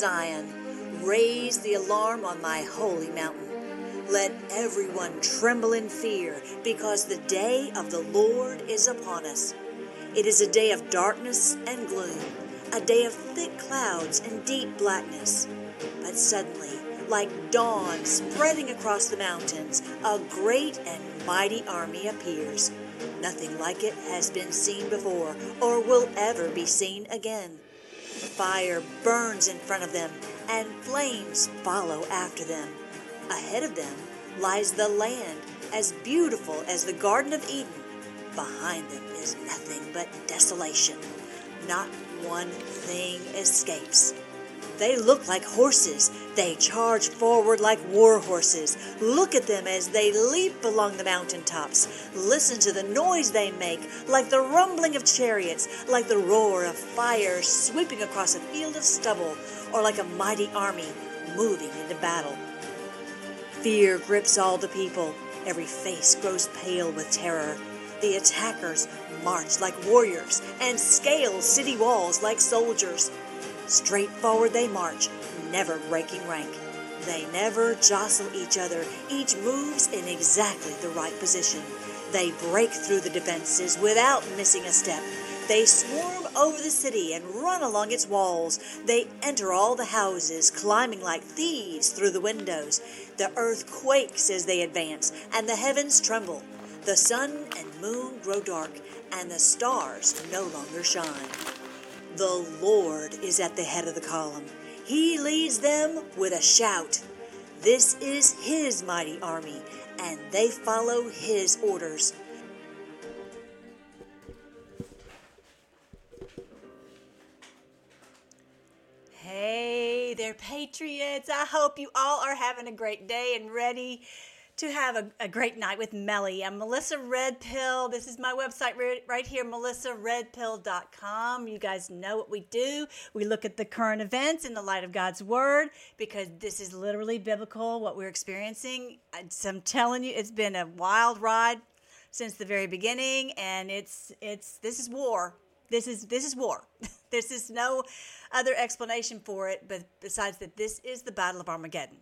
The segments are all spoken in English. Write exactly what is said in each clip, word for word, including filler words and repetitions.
Zion, raise the alarm on my holy mountain. Let everyone tremble in fear, because the day of the Lord is upon us. It is a day of darkness and gloom, a day of thick clouds and deep blackness. But suddenly, like dawn spreading across the mountains, a great and mighty army appears. Nothing like it has been seen before, or will ever be seen again. Fire burns in front of them, and flames follow after them. Ahead of them lies the land, as beautiful as the Garden of Eden. Behind them is nothing but desolation. Not one thing escapes. They look like horses. They charge forward like war horses. Look at them as they leap along the mountaintops. Listen to the noise they make, like the rumbling of chariots, like the roar of fire sweeping across a field of stubble, or like a mighty army moving into battle. Fear grips all the people. Every face grows pale with terror. The attackers march like warriors and scale city walls like soldiers. Straight forward they march, never breaking rank. They never jostle each other. Each moves in exactly the right position. They break through the defenses without missing a step. They swarm over the city and run along its walls. They enter all the houses, climbing like thieves through the windows. The earth quakes as they advance, and the heavens tremble. The sun and moon grow dark, and the stars no longer shine. The Lord is at the head of the column. He leads them with a shout. This is His mighty army, and they follow His orders. Hey there, Patriots. I hope you all are having a great day and ready to have a, a great night with Melly. I'm Melissa Red Pill. This is my website right, right here, melissa red pill dot com. You guys know what we do. We look at the current events in the light of God's Word, because this is literally biblical, what we're experiencing. I'm telling you, it's been a wild ride since the very beginning, and it's it's this is war. This is this is war. This is no other explanation for it, but besides that, this is the Battle of Armageddon.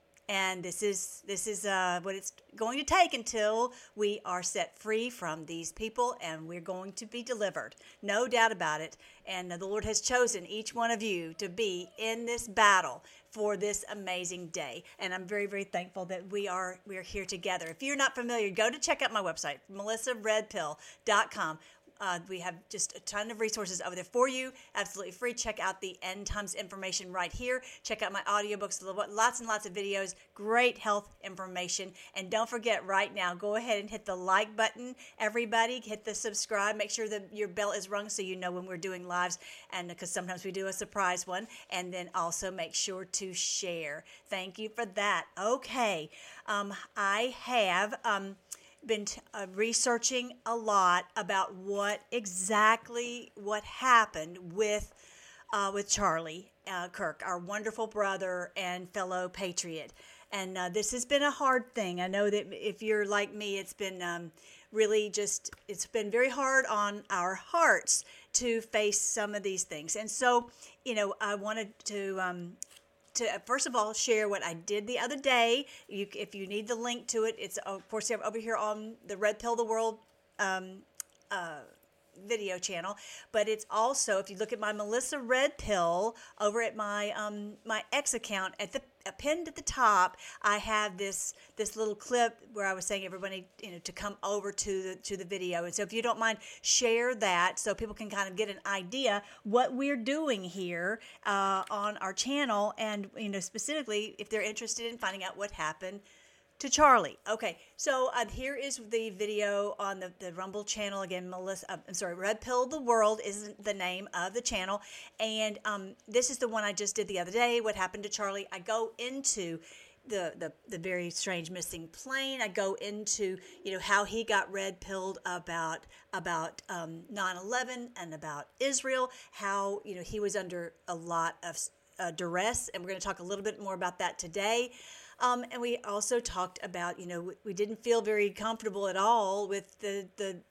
And this is this is uh, what it's going to take until we are set free from these people, and we're going to be delivered. No doubt about it. And the Lord has chosen each one of you to be in this battle for this amazing day. And I'm very, very thankful that we are we are here together. If you're not familiar, go to check out my website, melissa red pill dot com. Uh, we have just a ton of resources over there for you, absolutely free. Check out the end times information right here. Check out my audiobooks, lots and lots of videos, great health information. And don't forget right now, go ahead and hit the like button. Everybody, hit the subscribe. Make sure that your bell is rung so you know when we're doing lives, and because sometimes we do a surprise one. And then also make sure to share. Thank you for that. Okay, um, I have... Um, been t- uh, researching a lot about what exactly what happened with uh, with Charlie uh, Kirk, our wonderful brother and fellow patriot. And uh, this has been a hard thing. I know that if you're like me, it's been um, really just, it's been very hard on our hearts to face some of these things. And so, you know, I wanted to um, to first of all share what I did the other day. You, if you need the link to it, it's of course over here on the Red Pill the World um, uh, video channel. But it's also, if you look at my Melissa Red Pill over at my um, my X account, at the uh, pinned at the top, I have this this little clip where I was saying everybody, you know, to come over to the to the video. And so if you don't mind, share that so people can kind of get an idea what we're doing here uh, on our channel, and you know, specifically if they're interested in finding out what happened to Charlie. Okay, so uh, here is the video on the, the Rumble channel. Again, Melissa, uh, I'm sorry, Red Pill the World is the name of the channel. And um, this is the one I just did the other day, what happened to Charlie. I go into the, the, the very strange missing plane. I go into, you know, how he got red pilled about, about um, nine eleven and about Israel, how, you know, he was under a lot of uh, duress. And we're going to talk a little bit more about that today. Um, and we also talked about, you know, we didn't feel very comfortable at all with the, the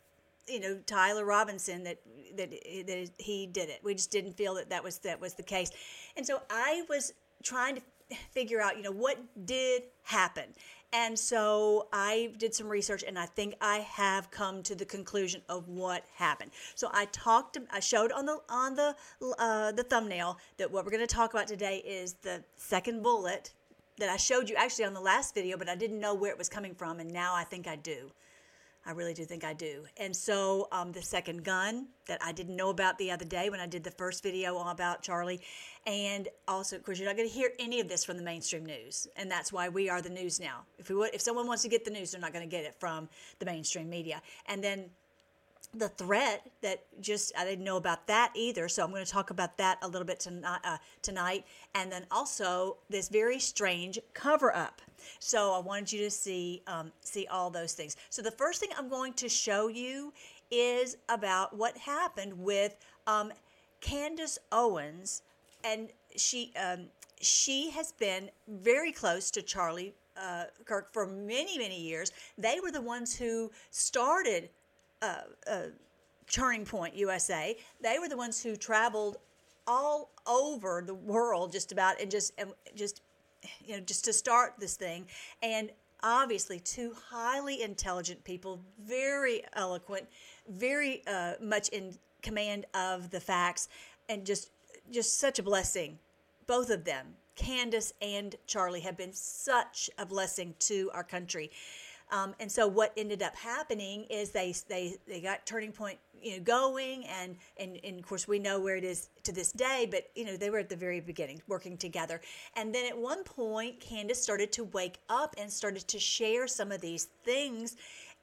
you know, Tyler Robinson that that that he did it. We just didn't feel that that was that was the case, and so I was trying to figure out, you know, what did happen. And so I did some research, and I think I have come to the conclusion of what happened. So I talked, I showed on the on the uh, the thumbnail that what we're going to talk about today is the second bullet that I showed you actually on the last video, but I didn't know where it was coming from, and now I think I do. I really do think I do. And so um, the second gun that I didn't know about the other day when I did the first video all about Charlie. And also, of course, you're not going to hear any of this from the mainstream news. And that's why we are the news now. If we would, if someone wants to get the news, they're not going to get it from the mainstream media. And then the threat that just, I didn't know about that either. So I'm going to talk about that a little bit tonight. Uh, tonight. And then also this very strange cover up. So I wanted you to see um, see all those things. So the first thing I'm going to show you is about what happened with um, Candace Owens, and she um, she has been very close to Charlie uh, Kirk for many many years. They were the ones who started uh, uh, Turning Point U S A. They were the ones who traveled all over the world just about and just and just. you know, just to start this thing. And obviously two highly intelligent people, very eloquent, very uh, much in command of the facts, and just just such a blessing. Both of them, Candace and Charlie, have been such a blessing to our country. Um, and so what ended up happening is they they they got Turning Point, you know, going, and, and and of course we know where it is to this day. But you know, they were at the very beginning working together, and then at one point Candace started to wake up and started to share some of these things,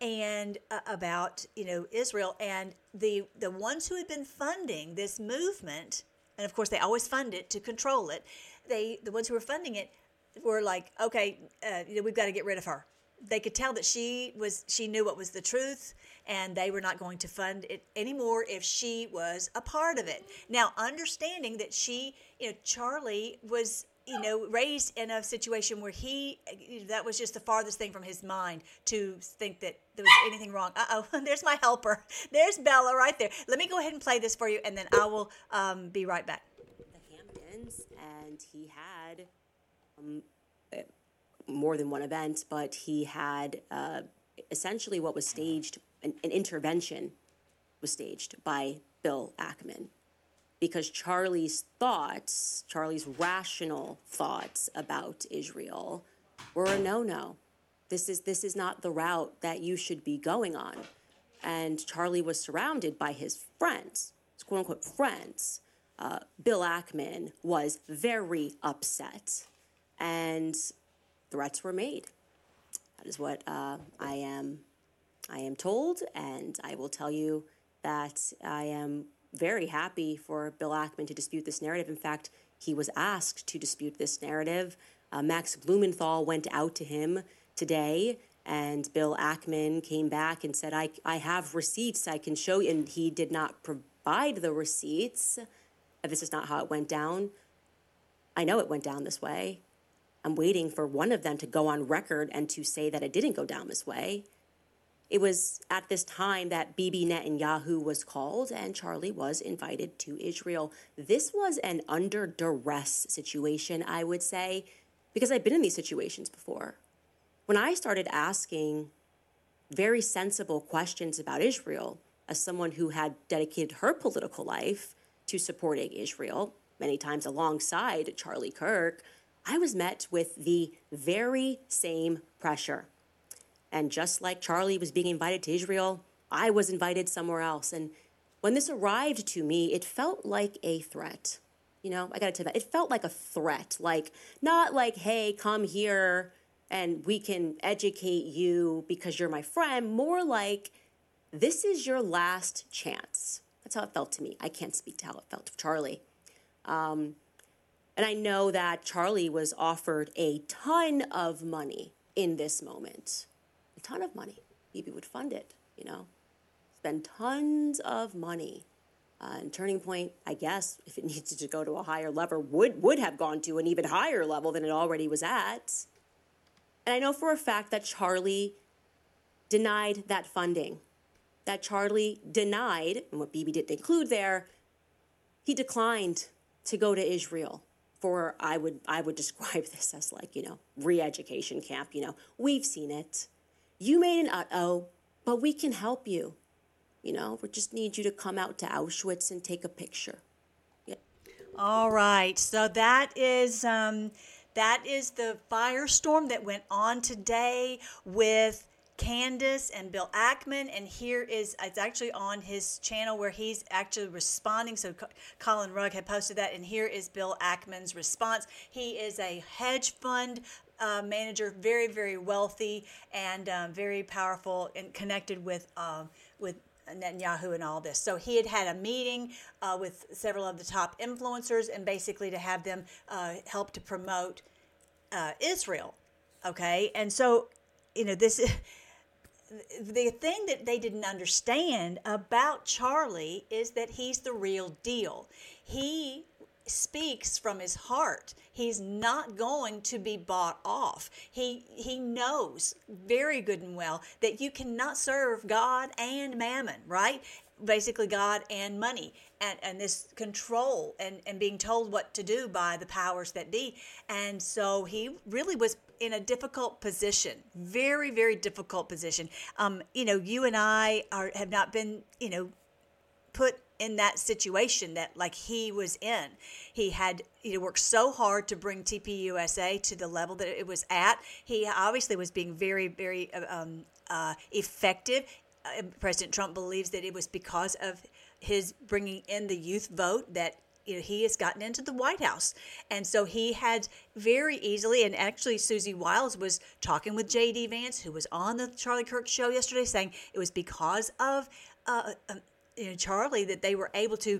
and uh, about you know Israel, and the the ones who had been funding this movement, and of course they always fund it to control it. They the ones who were funding it were like, okay, uh, you know, we've got to get rid of her. They could tell that she was she knew what was the truth, and they were not going to fund it anymore if she was a part of it. Now, understanding that she, you know, Charlie was, you know, raised in a situation where he, that was just the farthest thing from his mind to think that there was anything wrong. Uh-oh, there's my helper. There's Bella right there. Let me go ahead and play this for you, and then I will um, be right back. The Hamptons, and he had um, more than one event, but he had uh, essentially what was staged, an, an intervention was staged by Bill Ackman, because Charlie's thoughts, Charlie's rational thoughts about Israel were a no-no. This is this is not the route that you should be going on. And Charlie was surrounded by his friends, his quote-unquote friends. Uh, Bill Ackman was very upset, and threats were made. That is what uh, I am I am told, and I will tell you that I am very happy for Bill Ackman to dispute this narrative. In fact, he was asked to dispute this narrative. Uh, Max Blumenthal went out to him today, and Bill Ackman came back and said, I, I have receipts I can show you, and he did not provide the receipts. This is not how it went down. I know it went down this way. I'm waiting for one of them to go on record and to say that it didn't go down this way. It was at this time that Bibi Netanyahu was called and Charlie was invited to Israel. This was an under duress situation, I would say, because I've been in these situations before. When I started asking very sensible questions about Israel, as someone who had dedicated her political life to supporting Israel, many times alongside Charlie Kirk, I was met with the very same pressure. And just like Charlie was being invited to Israel, I was invited somewhere else. And when this arrived to me, it felt like a threat. You know, I got to tell you that. It felt like a threat. Like, not like, hey, come here and we can educate you because you're my friend. More like, this is your last chance. That's how it felt to me. I can't speak to how it felt to Charlie. Um, and I know that Charlie was offered a ton of money in this moment. A ton of money. Bibi would fund it, you know. Spend tons of money. Uh, and Turning Point, I guess, if it needed to go to a higher level, would, would have gone to an even higher level than it already was at. And I know for a fact that Charlie denied that funding. that Charlie denied, and what Bibi didn't include there, he declined to go to Israel for, I would I would describe this as like, you know, re-education camp. You know, we've seen it. You made an uh-oh, but we can help you. You know, we just need you to come out to Auschwitz and take a picture. Yeah. All right. So that is um, that is the firestorm that went on today with Candace and Bill Ackman, and here is, it's actually on his channel where he's actually responding. So Colin Rugg had posted that, and here is Bill Ackman's response. He is a hedge fund uh, manager, very, very wealthy and um, very powerful and connected with uh, with Netanyahu and all this. So he had had a meeting uh, with several of the top influencers, and basically to have them uh, help to promote uh, Israel. Okay, and so you know this. The thing that they didn't understand about Charlie is that he's the real deal. He speaks from his heart. He's not going to be bought off. He he knows very good and well that you cannot serve God and mammon, right? Basically God and money, and, and this control and, and being told what to do by the powers that be. And so he really was in a difficult position, very, very difficult position. Um, you know, you and I are have not been, you know, put in that situation that like he was in. He had you know, worked so hard to bring T P U S A to the level that it was at. He obviously was being very, very um, uh, effective. Uh, President Trump believes that it was because of his bringing in the youth vote that you know, he has gotten into the White House. And so he had very easily, and actually Susie Wiles was talking with J D Vance, who was on the Charlie Kirk show yesterday, saying it was because of uh, um, you know, Charlie that they were able to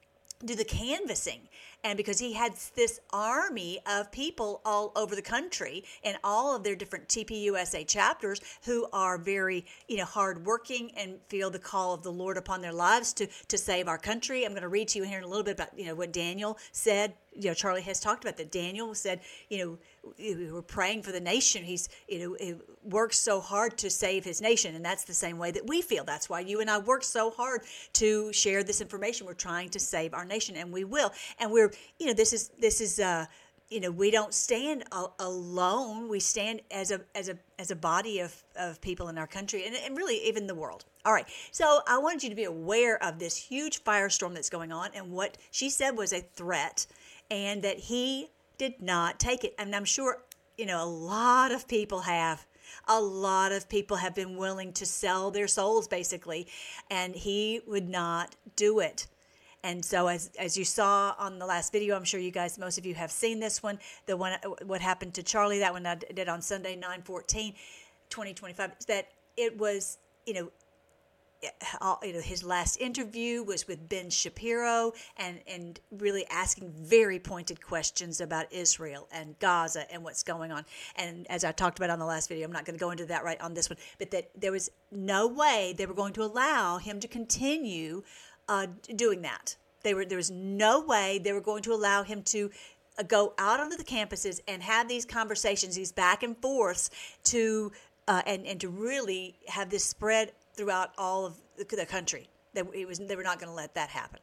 do the canvassing, and because he had this army of people all over the country and all of their different T P U S A chapters who are very, you know, hardworking and feel the call of the Lord upon their lives to to save our country. I'm going to read to you here in a little bit about, you know, what Daniel said. You know, Charlie has talked about that. Daniel said, you know, we were praying for the nation. He's, you know, he works so hard to save his nation. And that's the same way that we feel. That's why you and I work so hard to share this information. We're trying to save our nation, and we will. And we're, you know, this is, this is, uh, you know, we don't stand a- alone. We stand as a, as a, as a body of, of people in our country, and, and really even the world. All right. So I wanted you to be aware of this huge firestorm that's going on, and what she said was a threat, and that he did not take it. And I'm sure, you know, a lot of people have. A lot of people have been willing to sell their souls, basically, and he would not do it. And so as as you saw on the last video, I'm sure you guys, most of you have seen this one, the one, what happened to Charlie, that one I did on Sunday, nine fourteen, twenty twenty-five, that it was, you know, you know, his last interview was with Ben Shapiro, and, and really asking very pointed questions about Israel and Gaza and what's going on. And as I talked about on the last video, I'm not going to go into that right on this one, but that there was no way they were going to allow him to continue uh, doing that. They were, there was no way they were going to allow him to uh, go out onto the campuses and have these conversations, these back and forths, to uh, and, and to really have this spread throughout all of the country. That it was, they were not going to let that happen.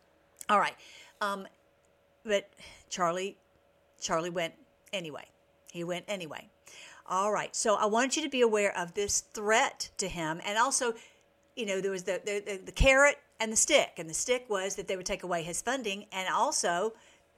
All right, um, but Charlie, Charlie went anyway. He went anyway. All right. So I want you to be aware of this threat to him, and also, you know, there was the the, the, the carrot and the stick, and the stick was that they would take away his funding, and also,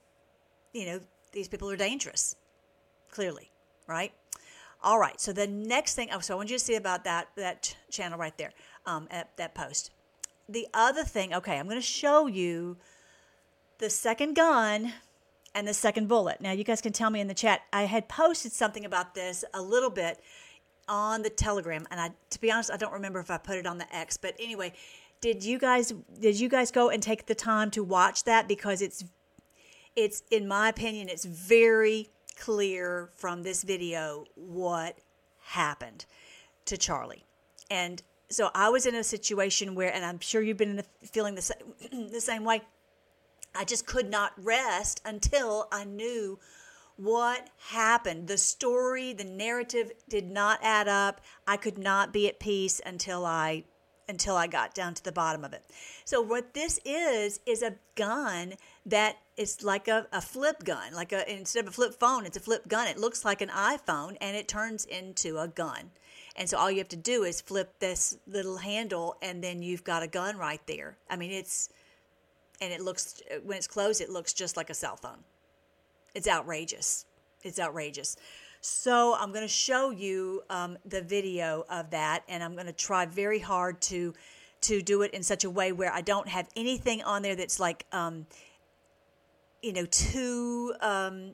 you know, these people are dangerous. Clearly, right? All right, so the next thing, oh, so I want you to see about that that channel right there, um, at that post. The other thing, okay, I'm going to show you the second gun and the second bullet. Now, you guys can tell me in the chat. I had posted something about this a little bit on the Telegram, and I, to be honest, I don't remember if I put it on the X. But anyway, did you guys did you guys go and take the time to watch that? Because it's it's in my opinion, it's very clear from this video what happened to Charlie. And so I was in a situation where, and I'm sure you've been in the, feeling the, the same way, I just could not rest until I knew what happened. The story, the narrative did not add up. I could not be at peace until I until I got down to the bottom of it. So what this is, is a gun that is like a, a flip gun. Like a instead of a flip phone, it's a flip gun. It looks like an iPhone, and it turns into a gun. And so all you have to do is flip this little handle, and then you've got a gun right there. I mean, it's, and it looks, when it's closed, it looks just like a cell phone. It's outrageous. It's outrageous. So I'm going to show you um, the video of that, and I'm going to try very hard to to do it in such a way where I don't have anything on there that's like, um, you know, too um,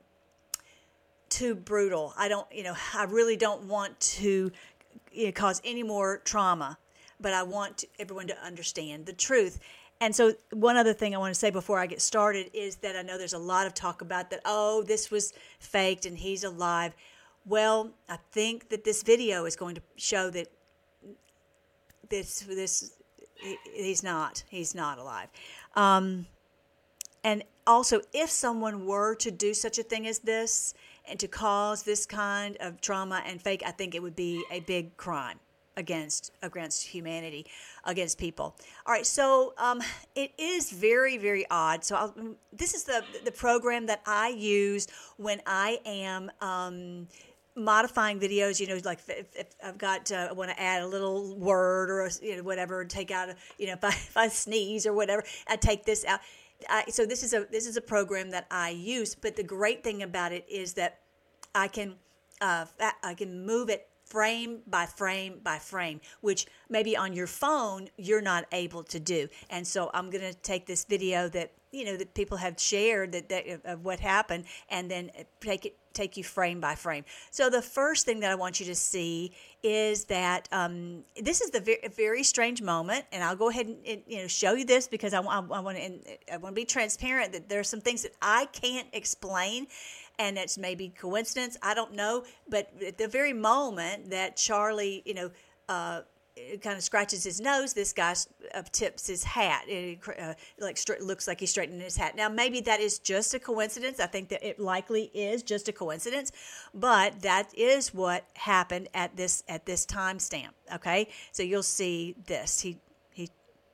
too brutal. I don't, you know, I really don't want to, you know, cause any more trauma, but I want everyone to understand the truth. And so one other thing I want to say before I get started is that I know there's a lot of talk about that, oh, this was faked and he's alive. Well, I think that this video is going to show that this this he's not he's not alive. Um, and also, if someone were to do such a thing as this and to cause this kind of trauma and fake, I think it would be a big crime against against humanity, against people. All right, so um, it is very, very odd. So I'll, this is the the program that I use when I am um, modifying videos. You know, like if, if I've got uh, I want to add a little word or a, you know, whatever, take out a, you know if I, if I sneeze or whatever, I take this out. I, so this is a this is a program that I use. But the great thing about it is that I can uh, I can move it frame by frame by frame, which maybe on your phone you're not able to do. And so I'm going to take this video that you know that people have shared that, that of what happened, and then take it take you frame by frame. So the first thing that I want you to see is that um, this is the very, very strange moment, and I'll go ahead and, and you know show you this because I, I, I want to I want to be transparent that there are some things that I can't explain. And it's maybe coincidence, I don't know. But at the very moment that Charlie, you know, uh, kind of scratches his nose, this guy uh, tips his hat. It uh, like stra- looks like he's straightening his hat. Now, maybe that is just a coincidence. I think that it likely is just a coincidence. But that is what happened at this at this timestamp. Okay, so you'll see this. He he,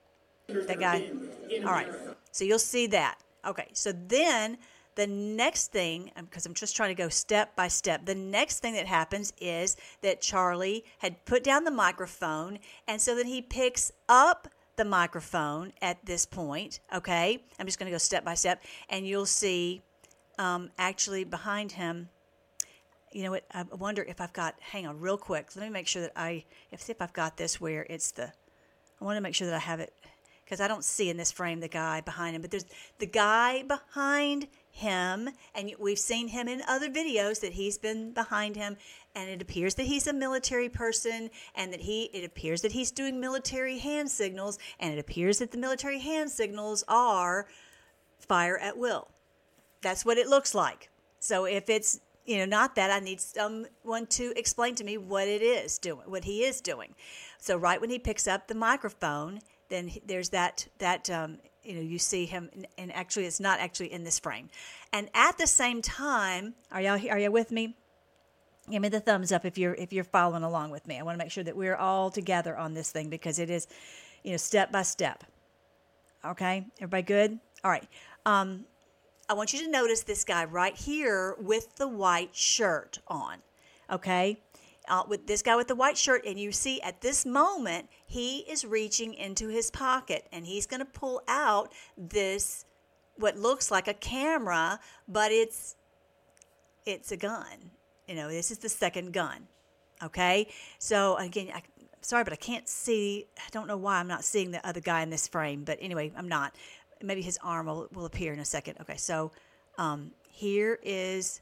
that guy. All right. So you'll see that. Okay. So then. The next thing, because I'm just trying to go step by step, the next thing that happens is that Charlie had put down the microphone, and so then he picks up the microphone at this point, okay? I'm just going to go step by step, and you'll see um, actually behind him, you know what, I wonder if I've got, hang on real quick, let me make sure that I, if, see if I've got this where it's the, I want to make sure that I have it, because I don't see in this frame the guy behind him, but there's the guy behind him, and we've seen him in other videos that he's been behind him, and it appears that he's a military person, and that he it appears that he's doing military hand signals, and it appears that the military hand signals are fire at will. That's what it looks like. So if it's you know not that, I need someone to explain to me what it is doing, what he is doing. So right when he picks up the microphone, then there's that that um, you know you see him, and actually it's not actually in this frame. And at the same time, are y'all are you with me? Give me the thumbs up if you're if you're following along with me. I want to make sure that we're all together on this thing because it is, you know, step by step. Okay, everybody good? All right. Um, I want you to notice this guy right here with the white shirt on. Okay. Uh, with this guy with the white shirt, and you see at this moment he is reaching into his pocket, and he's going to pull out this what looks like a camera, but it's it's a gun. You know, this is the second gun. Okay, so again, I, sorry, but I can't see. I don't know why I'm not seeing the other guy in this frame, but anyway, I'm not. Maybe his arm will, will appear in a second. Okay, so um, here is.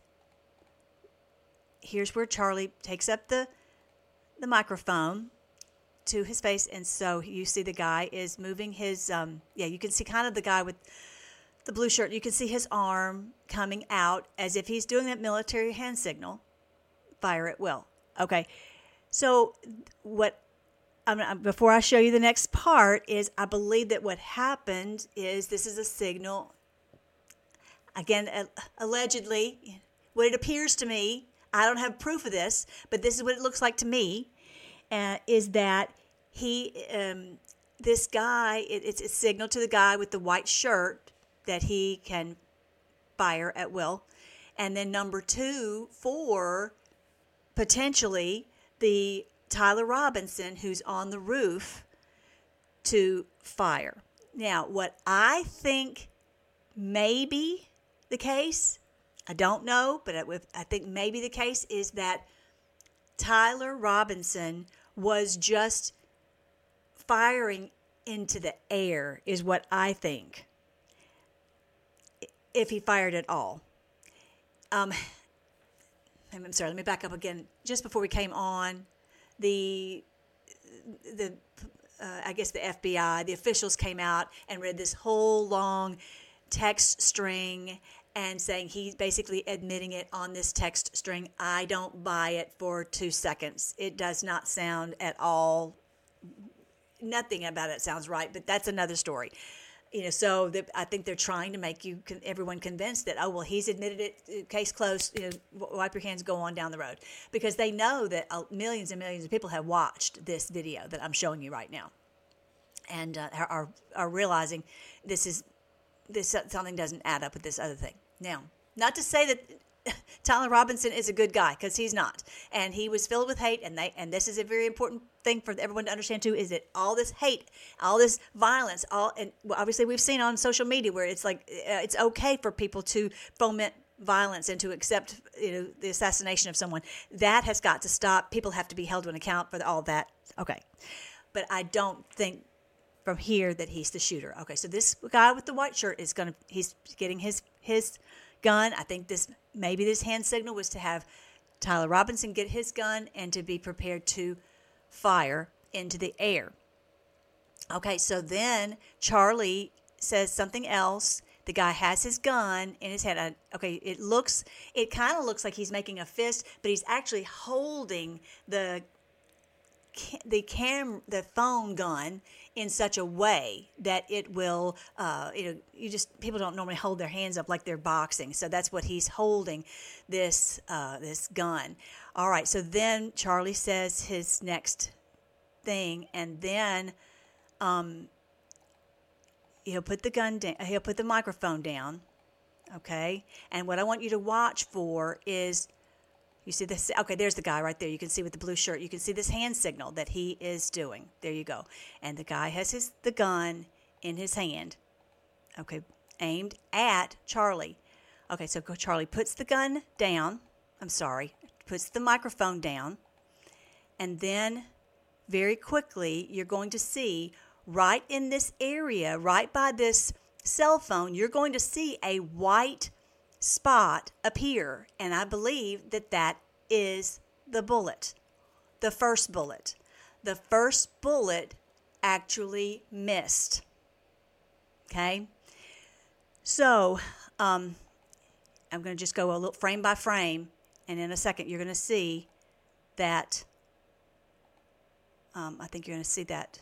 Here's where Charlie takes up the the microphone to his face, and so you see the guy is moving his, um, yeah, you can see kind of the guy with the blue shirt. You can see his arm coming out as if he's doing that military hand signal, fire at will. Okay, so what, I'm, before I show you the next part is I believe that what happened is this is a signal, again, allegedly, what it appears to me, I don't have proof of this, but this is what it looks like to me, uh, is that he um, this guy, it, it's a signal to the guy with the white shirt that he can fire at will. And then number two, for potentially the Tyler Robinson who's on the roof to fire. Now, what I think may be the case, I don't know, but I think maybe the case is that Tyler Robinson was just firing into the air, is what I think, if he fired at all. Um, I'm sorry, let me back up again. Just before we came on, the the uh, I guess the F B I, the officials came out and read this whole long text string and saying he's basically admitting it on this text string. I don't buy it for two seconds. It does not sound at all, nothing about it sounds right, but that's another story. You know, so the, I think they're trying to make you, everyone convinced that, oh, well, he's admitted it, case closed, you know, wipe your hands, go on down the road. Because they know that millions and millions of people have watched this video that I'm showing you right now and uh, are, are realizing this is, this something doesn't add up with this other thing. Now, not to say that Tyler Robinson is a good guy, because he's not. And he was filled with hate, and they and this is a very important thing for everyone to understand too, is that all this hate, all this violence, all and obviously we've seen on social media where it's like uh, it's okay for people to foment violence and to accept, you know, the assassination of someone. That has got to stop. People have to be held to an account for all that. Okay. But I don't think from here that he's the shooter. Okay, so this guy with the white shirt is going to, he's getting his his gun. I think this, maybe this hand signal was to have Tyler Robinson get his gun and to be prepared to fire into the air. Okay, so then Charlie says something else. The guy has his gun in his hand. Okay, it looks, it kind of looks like he's making a fist, but he's actually holding the the cam the phone gun in such a way that it will uh you know you just people don't normally hold their hands up like they're boxing, so that's what he's holding, this uh this gun. All right, so then Charlie says his next thing, and then um he'll put the gun down, he'll put the microphone down. Okay, and what I want you to watch for is, you see this? Okay, there's the guy right there. You can see with the blue shirt. You can see this hand signal that he is doing. There you go. And the guy has his the gun in his hand, okay, aimed at Charlie. Okay, so Charlie puts the gun down. I'm sorry, puts the microphone down. And then very quickly, you're going to see right in this area, right by this cell phone, you're going to see a white spot appear, and I believe that that is the bullet, the first bullet. The first bullet actually missed. Okay, so um, I'm going to just go a little frame by frame, and in a second you're going to see that. Um, I think you're going to see that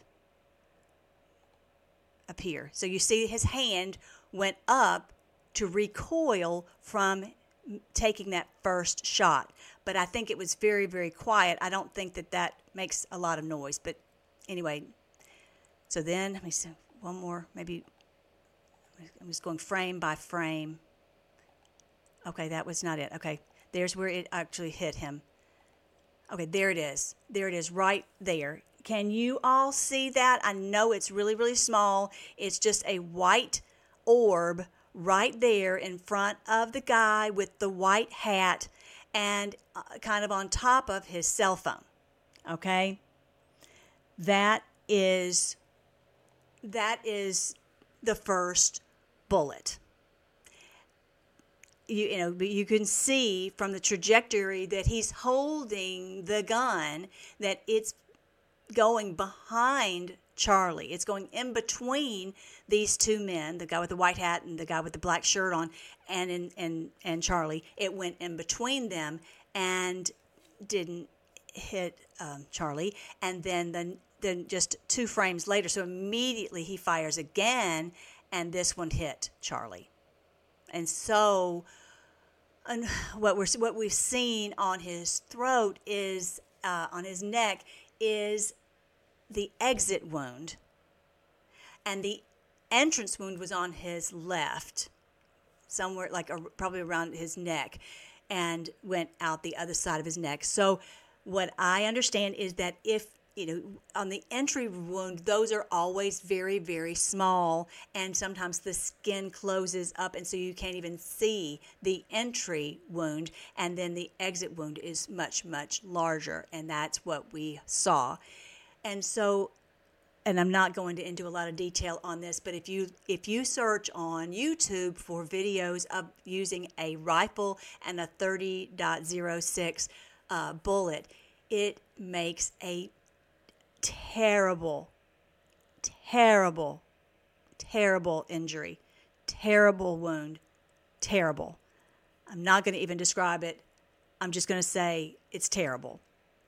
appear. So you see his hand went up to recoil from taking that first shot. But I think it was very, very quiet. I don't think that that makes a lot of noise. But anyway, so then, let me see, one more, maybe, I'm just going frame by frame. Okay, that was not it. Okay, there's where it actually hit him. Okay, there it is. There it is, right there. Can you all see that? I know it's really, really small. It's just a white orb right there in front of the guy with the white hat and uh, kind of on top of his cell phone. Okay? That is that is the first bullet. You, you know, you can see from the trajectory that he's holding the gun that it's going behind Charlie. It's going in between these two men, the guy with the white hat and the guy with the black shirt on, and in, and and Charlie. It went in between them and didn't hit um, Charlie. And then, then then just two frames later, so immediately he fires again, and this one hit Charlie. And so, and what we're what we've seen on his throat is uh, on his neck is the exit wound and the entrance wound was on his left, somewhere like a, probably around his neck, and went out the other side of his neck. So what I understand is that if, you know, on the entry wound, those are always very, very small, and sometimes the skin closes up, and so you can't even see the entry wound, and then the exit wound is much, much larger, and that's what we saw. And so, and I'm not going to into a lot of detail on this, but if you if you search on YouTube for videos of using a rifle and a thirty point oh six uh, bullet, it makes a terrible, terrible, terrible injury, terrible wound, terrible. I'm not going to even describe it. I'm just going to say it's terrible.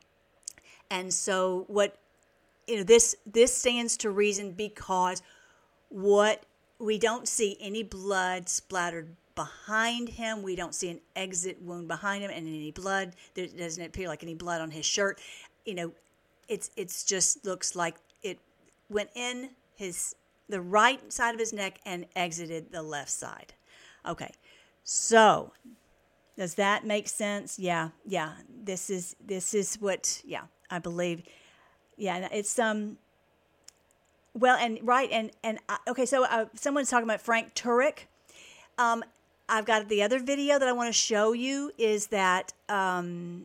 And so what, you know, this this stands to reason because what we don't see any blood splattered behind him. We don't see an exit wound behind him and any blood. There doesn't appear like any blood on his shirt. You know, It's it's just looks like it went in his the right side of his neck and exited the left side. Okay, so does that make sense? Yeah, yeah. This is this is what yeah I believe. Yeah, it's um. Well, and right and and I, okay. So uh, someone's talking about Frank Turek. Um, I've got the other video that I want to show you is that um.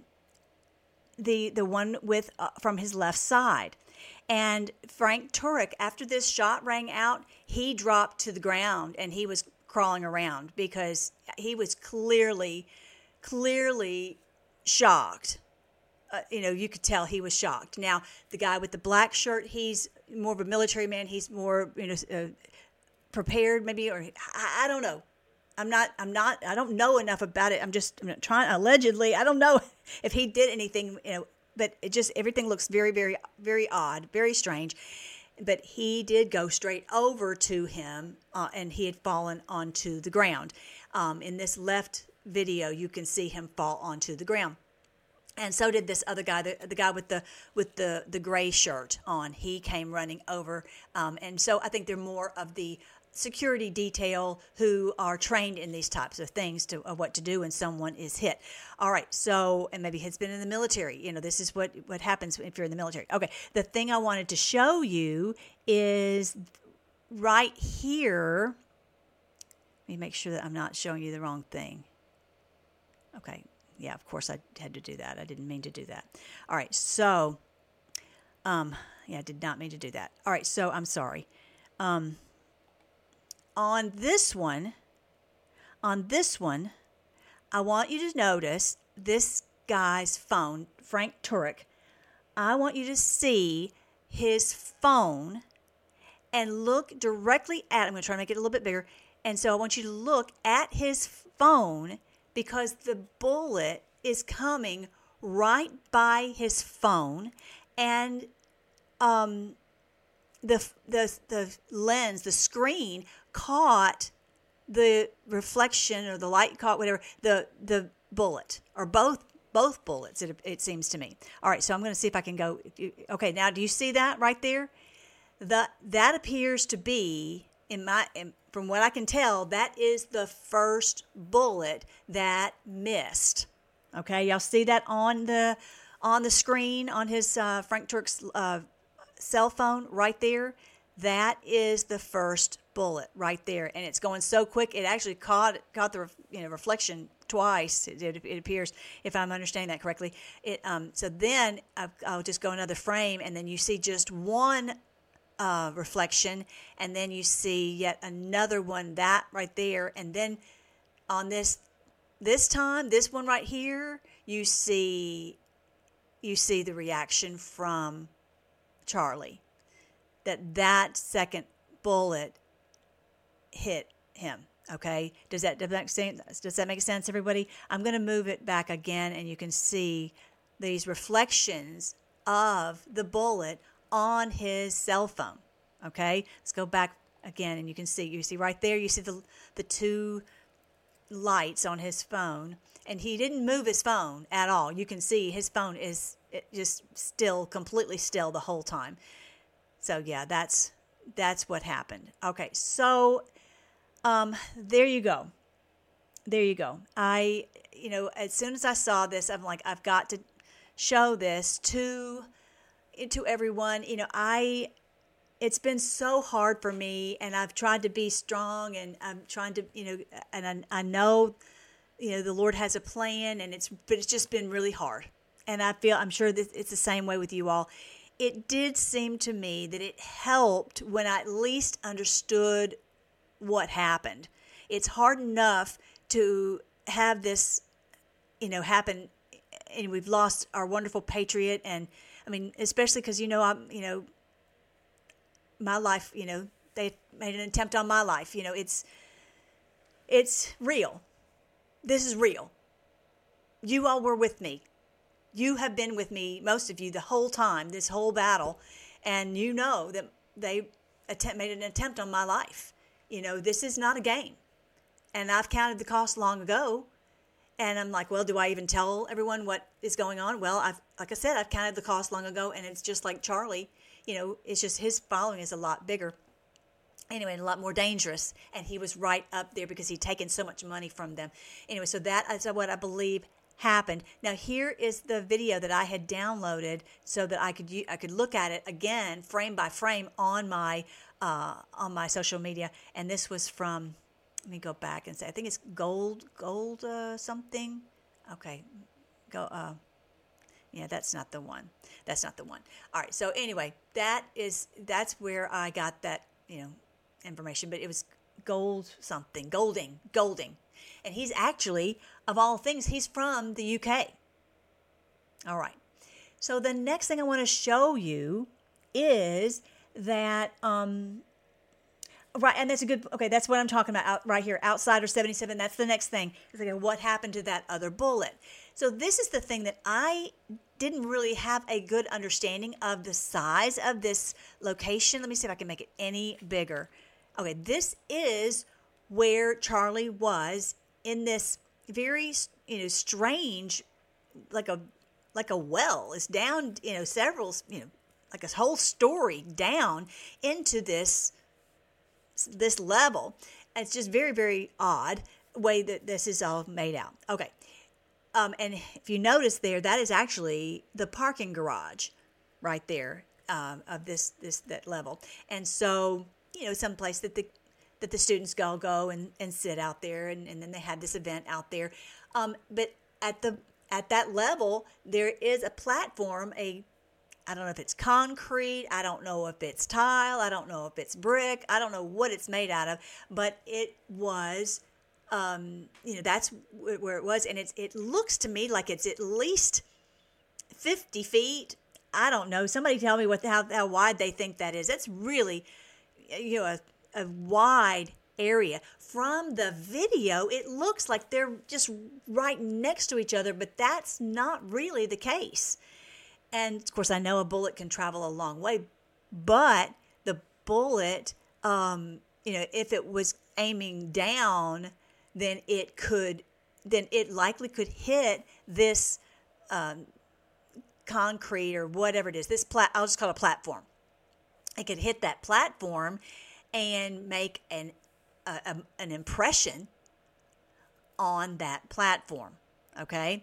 the the one with uh, from his left side. And Frank Turek, after this shot rang out, he dropped to the ground and he was crawling around because he was clearly clearly shocked. Uh, you know, you could tell he was shocked. Now, the guy with the black shirt, he's more of a military man. He's more, you know, uh, prepared maybe, or I, I don't know. I'm not, I'm not, I don't know enough about it. I'm just I'm trying, allegedly, I don't know if he did anything, you know, but it just, everything looks very, very, very odd, very strange. But he did go straight over to him uh, and he had fallen onto the ground. Um, in this left video, you can see him fall onto the ground. And so did this other guy, the, the guy with the with the, the gray shirt on. He came running over. Um, and so I think they're more of the security detail who are trained in these types of things to of what to do when someone is hit. All right, so, and maybe has been in the military. You know, this is what, what happens if you're in the military. Okay, the thing I wanted to show you is right here. Let me make sure that I'm not showing you the wrong thing. Okay. Yeah, of course I had to do that. I didn't mean to do that. All right, so, um, yeah, I did not mean to do that. All right, so I'm sorry. Um, on this one, on this one, I want you to notice this guy's phone, Frank Turek. I want you to see his phone and look directly at, I'm going to try to make it a little bit bigger. And so I want you to look at his phone because the bullet is coming right by his phone, and um, the the the lens, the screen caught the reflection or the light caught whatever the the bullet or both both bullets. It it seems to me. All right, so I'm going to see if I can go. Okay, now do you see that right there? The that appears to be in my. In, From what I can tell, that is the first bullet that missed. Okay, y'all see that on the on the screen on his uh, Frank Turek's uh, cell phone right there? That is the first bullet right there, and it's going so quick. It actually caught caught the you know reflection twice. It, it, it appears, if I'm understanding that correctly. It um so then I've, I'll just go another frame, and then you see just one. Uh, reflection, and then you see yet another one, that right there, and then on this this time, this one right here, you see you see the reaction from Charlie, that that second bullet hit him. Okay, does that does that make sense? Does that make sense, everybody? I'm going to move it back again, and you can see these reflections of the bullet on his cell phone. Okay, let's go back again, and you can see you see right there. You see the the two lights on his phone, and he didn't move his phone at all. You can see his phone is just still, completely still the whole time. So yeah, that's that's what happened. Okay, so um, there you go. There you go. I, you know, as soon as I saw this, I'm like, I've got to show this to to everyone. You know, I it's been so hard for me, and I've tried to be strong, and I'm trying to, you know, and I, I know, you know, the Lord has a plan, and it's, but it's just been really hard. And I feel, I'm sure that it's the same way with you all. It did seem to me that it helped when I at least understood what happened. It's hard enough to have this, you know, happen, and we've lost our wonderful patriot, and I mean, especially because, you know, I'm, you know, my life, you know, they made an attempt on my life. You know, it's, it's real. This is real. You all were with me. You have been with me, most of you, the whole time, this whole battle. And you know that they attempt, made an attempt on my life. You know, this is not a game. And I've counted the cost long ago. And I'm like, well, do I even tell everyone what is going on? Well, I've, like I said, I've counted the cost long ago. And it's just like Charlie. You know, it's just his following is a lot bigger. Anyway, and a lot more dangerous. And he was right up there because he'd taken so much money from them. Anyway, so that is what I believe happened. Now, here is the video that I had downloaded so that I could I could look at it again, frame by frame, on my uh, on my social media. And this was from, let me go back and say, I think it's Gold Gold uh, something. Okay, go. Uh, Yeah, that's not the one. That's not the one. All right. So anyway, that is that's where I got that, you know, information. But it was Gold something, Golding, Golding, and he's actually, of all things, he's from the U K. All right. So the next thing I want to show you is that, um, right, and that's a good. Okay, that's what I'm talking about out, right here. Outsider seventy-seven. That's the next thing. It's like, what happened to that other bullet? So this is the thing that I didn't really have a good understanding of the size of this location. Let me see if I can make it any bigger. Okay, this is where Charlie was in this very, you know, strange, like a like a well. It's down, you know, several, you know, like a whole story down into this this level. It's just very, very odd way that this is all made out. Okay. Um, and if you notice there, that is actually the parking garage right there um, of this this that level. And so, you know, someplace that the that the students go go and, and sit out there, and, and then they have this event out there. Um, but at the at that level, there is a platform, a I don't know if it's concrete, I don't know if it's tile, I don't know if it's brick, I don't know what it's made out of, but it was, um, you know, that's where it was, and it's it looks to me like it's at least fifty feet. I don't know. Somebody tell me what how how wide they think that is. That's really, you know, a, a wide area. From the video, it looks like they're just right next to each other, but that's not really the case. And of course, I know a bullet can travel a long way, but the bullet, um, you know, if it was aiming down, then it could, then it likely could hit this um, concrete or whatever it is. This plat, I'll just call it a platform. It could hit that platform and make an a, a, an impression on that platform. Okay.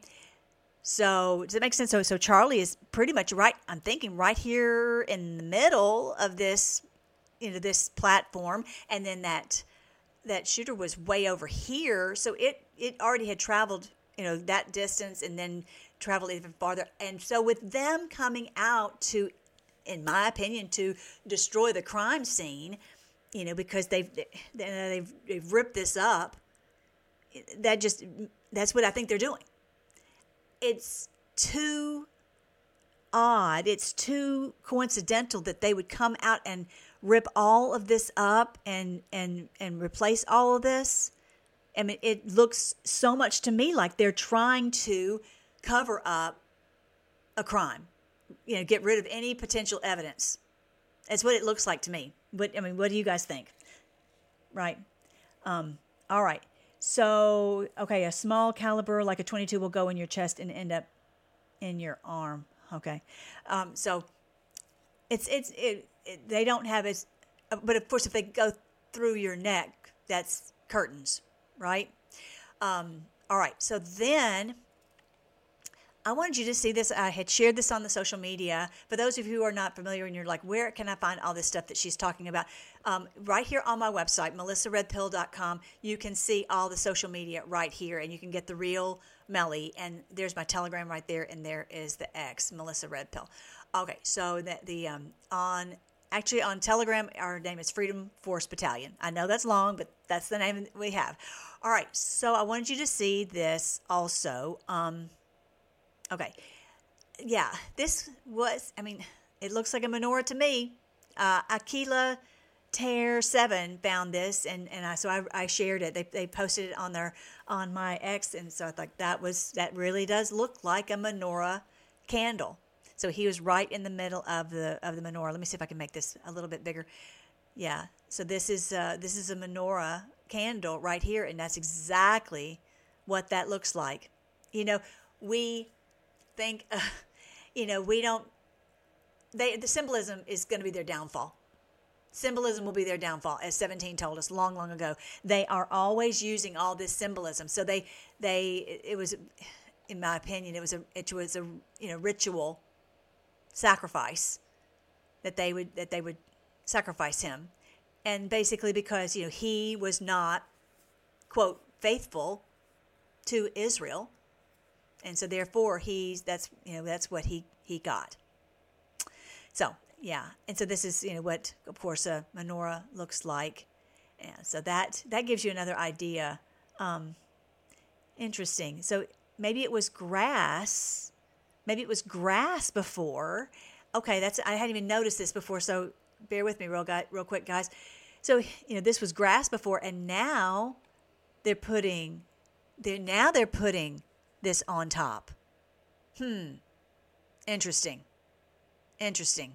So does it make sense? So, so Charlie is pretty much right. I'm thinking right here in the middle of this, you know, this platform, and then that that shooter was way over here. So it it already had traveled, you know, that distance, and then traveled even farther. And so with them coming out to, in my opinion, to destroy the crime scene, you know, because they've they've they've ripped this up. That just that's what I think they're doing. It's too odd. It's too coincidental that they would come out and rip all of this up and and and replace all of this. I mean, it looks so much to me like they're trying to cover up a crime, you know, get rid of any potential evidence. That's what it looks like to me. But I mean, what do you guys think? Right. Um, all right. So, okay, a small caliber like a twenty-two will go in your chest and end up in your arm. Okay. Um, so it's, it's, it, it, they don't have as but of course, if they go through your neck, that's curtains, right? Um, all right. So then I wanted you to see this. I had shared this on the social media. For those of you who are not familiar and you're like, where can I find all this stuff that she's talking about? Um, right here on my website, melissa red pill dot com, you can see all the social media right here, and you can get the real Melly. And there's my Telegram right there, and there is the X, Melissa Red Pill. Okay, so that the um, on actually on Telegram, our name is Freedom Force Battalion. I know that's long, but that's the name we have. All right, so I wanted you to see this also. Um, Okay, yeah, this was, I mean, it looks like a menorah to me. Uh, Aquila Tear seven found this, and, and I, so I, I shared it. They, they posted it on their on my X, and so I thought that was that really does look like a menorah candle. So he was right in the middle of the of the menorah. Let me see if I can make this a little bit bigger. Yeah, so this is uh, this is a menorah candle right here, and that's exactly what that looks like. You know, we think, uh, you know, we don't, they, the symbolism is going to be their downfall. Symbolism will be their downfall, as seventeen told us long, long ago. They are always using all this symbolism. So they, they, it was, in my opinion, it was a, it was a, you know, ritual sacrifice that they would, that they would sacrifice him. And basically because, you know, he was not, quote, faithful to Israel. And so therefore he's that's you know that's what he, he got. So yeah, and so this is you know what of course a menorah looks like. And so that that gives you another idea. Um, interesting. So maybe it was grass. Maybe it was grass before. Okay, that's I hadn't even noticed this before. So bear with me real guy, real quick, guys. So you know this was grass before, and now they're putting they're now they're putting this on top. Hmm. Interesting. Interesting.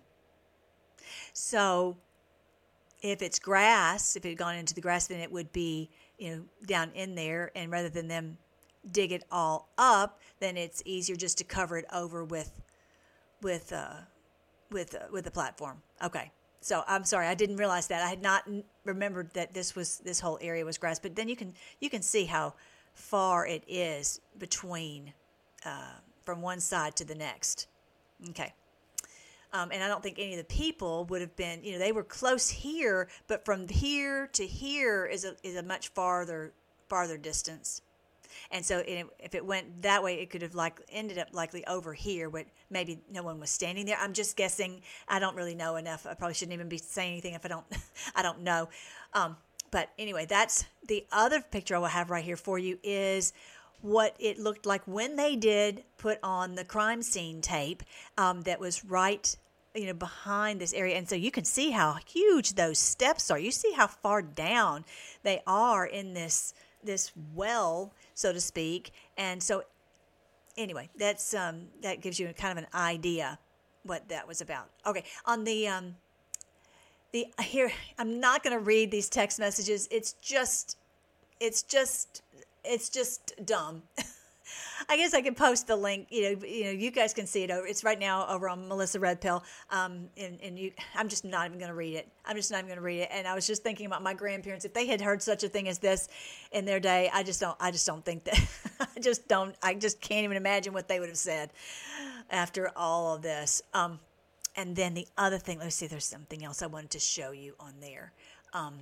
So if it's grass, if it had gone into the grass, then it would be, you know, down in there. And rather than them dig it all up, then it's easier just to cover it over with, with, uh, with, uh, with the platform. Okay. So I'm sorry, I didn't realize that. I had not remembered that this was, this whole area was grass, but then you can, you can see how far it is between uh, from one side to the next. Okay. Um, and I don't think any of the people would have been, you know, they were close here, but from here to here is a is a much farther farther distance. And so it, if it went that way, it could have like ended up likely over here, but maybe no one was standing there. I'm just guessing. I don't really know enough. I probably shouldn't even be saying anything if I don't I don't know. Um, But anyway, that's the other picture I will have right here for you is what it looked like when they did put on the crime scene tape um, that was right, you know, behind this area. And so you can see how huge those steps are. You see how far down they are in this this well, so to speak. And so anyway, that's um, that gives you kind of an idea what that was about. Okay, on the um, The, here, I'm not going to read these text messages. It's just, it's just, it's just dumb. I guess I can post the link. You know, you know, you guys can see it over. It's right now over on Melissa Red Pill. Um, and, and you, I'm just not even going to read it. I'm just not even going to read it. And I was just thinking about my grandparents. If they had heard such a thing as this in their day, I just don't. I just don't think that. I just don't. I just can't even imagine what they would have said after all of this. Um, And then the other thing, let's see, there's something else I wanted to show you on there. Um,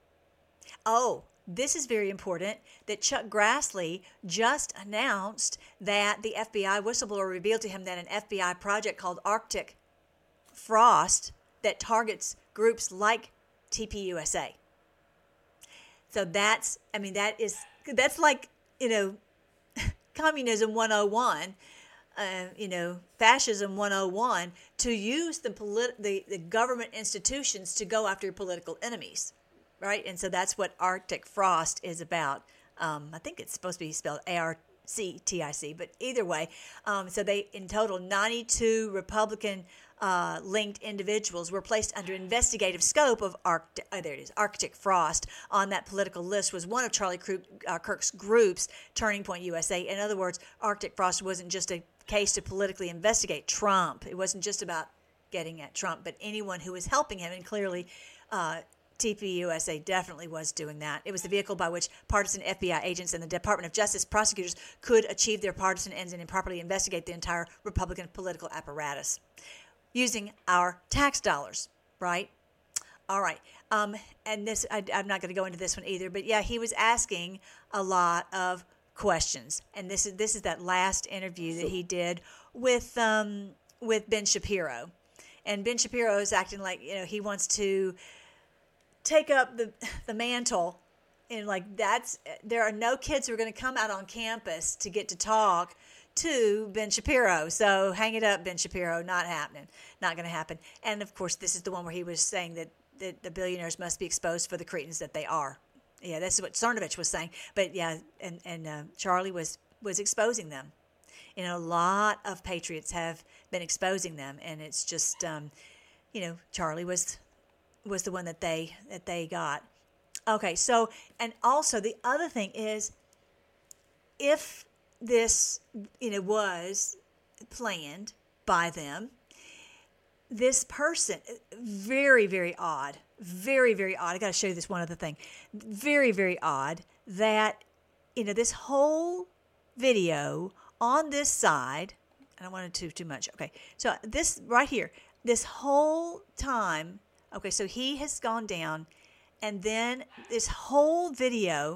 oh, this is very important that Chuck Grassley just announced that the F B I whistleblower revealed to him that an F B I project called Arctic Frost that targets groups like T P U S A. So that's, I mean, that is, that's like, you know, communism one oh one. Uh, you know, fascism one oh one, to use the, polit- the the government institutions to go after your political enemies, right? And so that's what Arctic Frost is about. Um, I think it's supposed to be spelled A R C T I C, but either way. Um, so they, in total, ninety-two Republican uh, linked individuals were placed under investigative scope of Arctic, oh, there it is, Arctic Frost. On that political list was one of Charlie Kirk's groups, Turning Point U S A. In other words, Arctic Frost wasn't just a case to politically investigate Trump. It wasn't just about getting at Trump, but anyone who was helping him. And clearly, uh, T P U S A definitely was doing that. It was the vehicle by which partisan F B I agents and the Department of Justice prosecutors could achieve their partisan ends and improperly investigate the entire Republican political apparatus using our tax dollars, right? All right. Um, and this, I, I'm not going to go into this one either, but yeah, he was asking a lot of questions. And this is this is that last interview that he did with um, with Ben Shapiro. And Ben Shapiro is acting like, you know, he wants to take up the the mantle, and like that's there are no kids who are going to come out on campus to get to talk to Ben Shapiro. So hang it up, Ben Shapiro. Not happening. Not going to happen. And of course, this is the one where he was saying that, that the billionaires must be exposed for the cretins that they are. Yeah, that's what Cernovich was saying. But yeah, and and uh, Charlie was was exposing them. You know, a lot of patriots have been exposing them, and it's just, um, you know, Charlie was was the one that they that they got. Okay, so and also the other thing is, if this, you know, was planned by them, this person, very, very odd, very, very odd. I got to show you this one other thing. Very, very odd that, you know, this whole video on this side, I don't want to do too much. Okay, so this right here, this whole time, okay, so he has gone down, and then this whole video,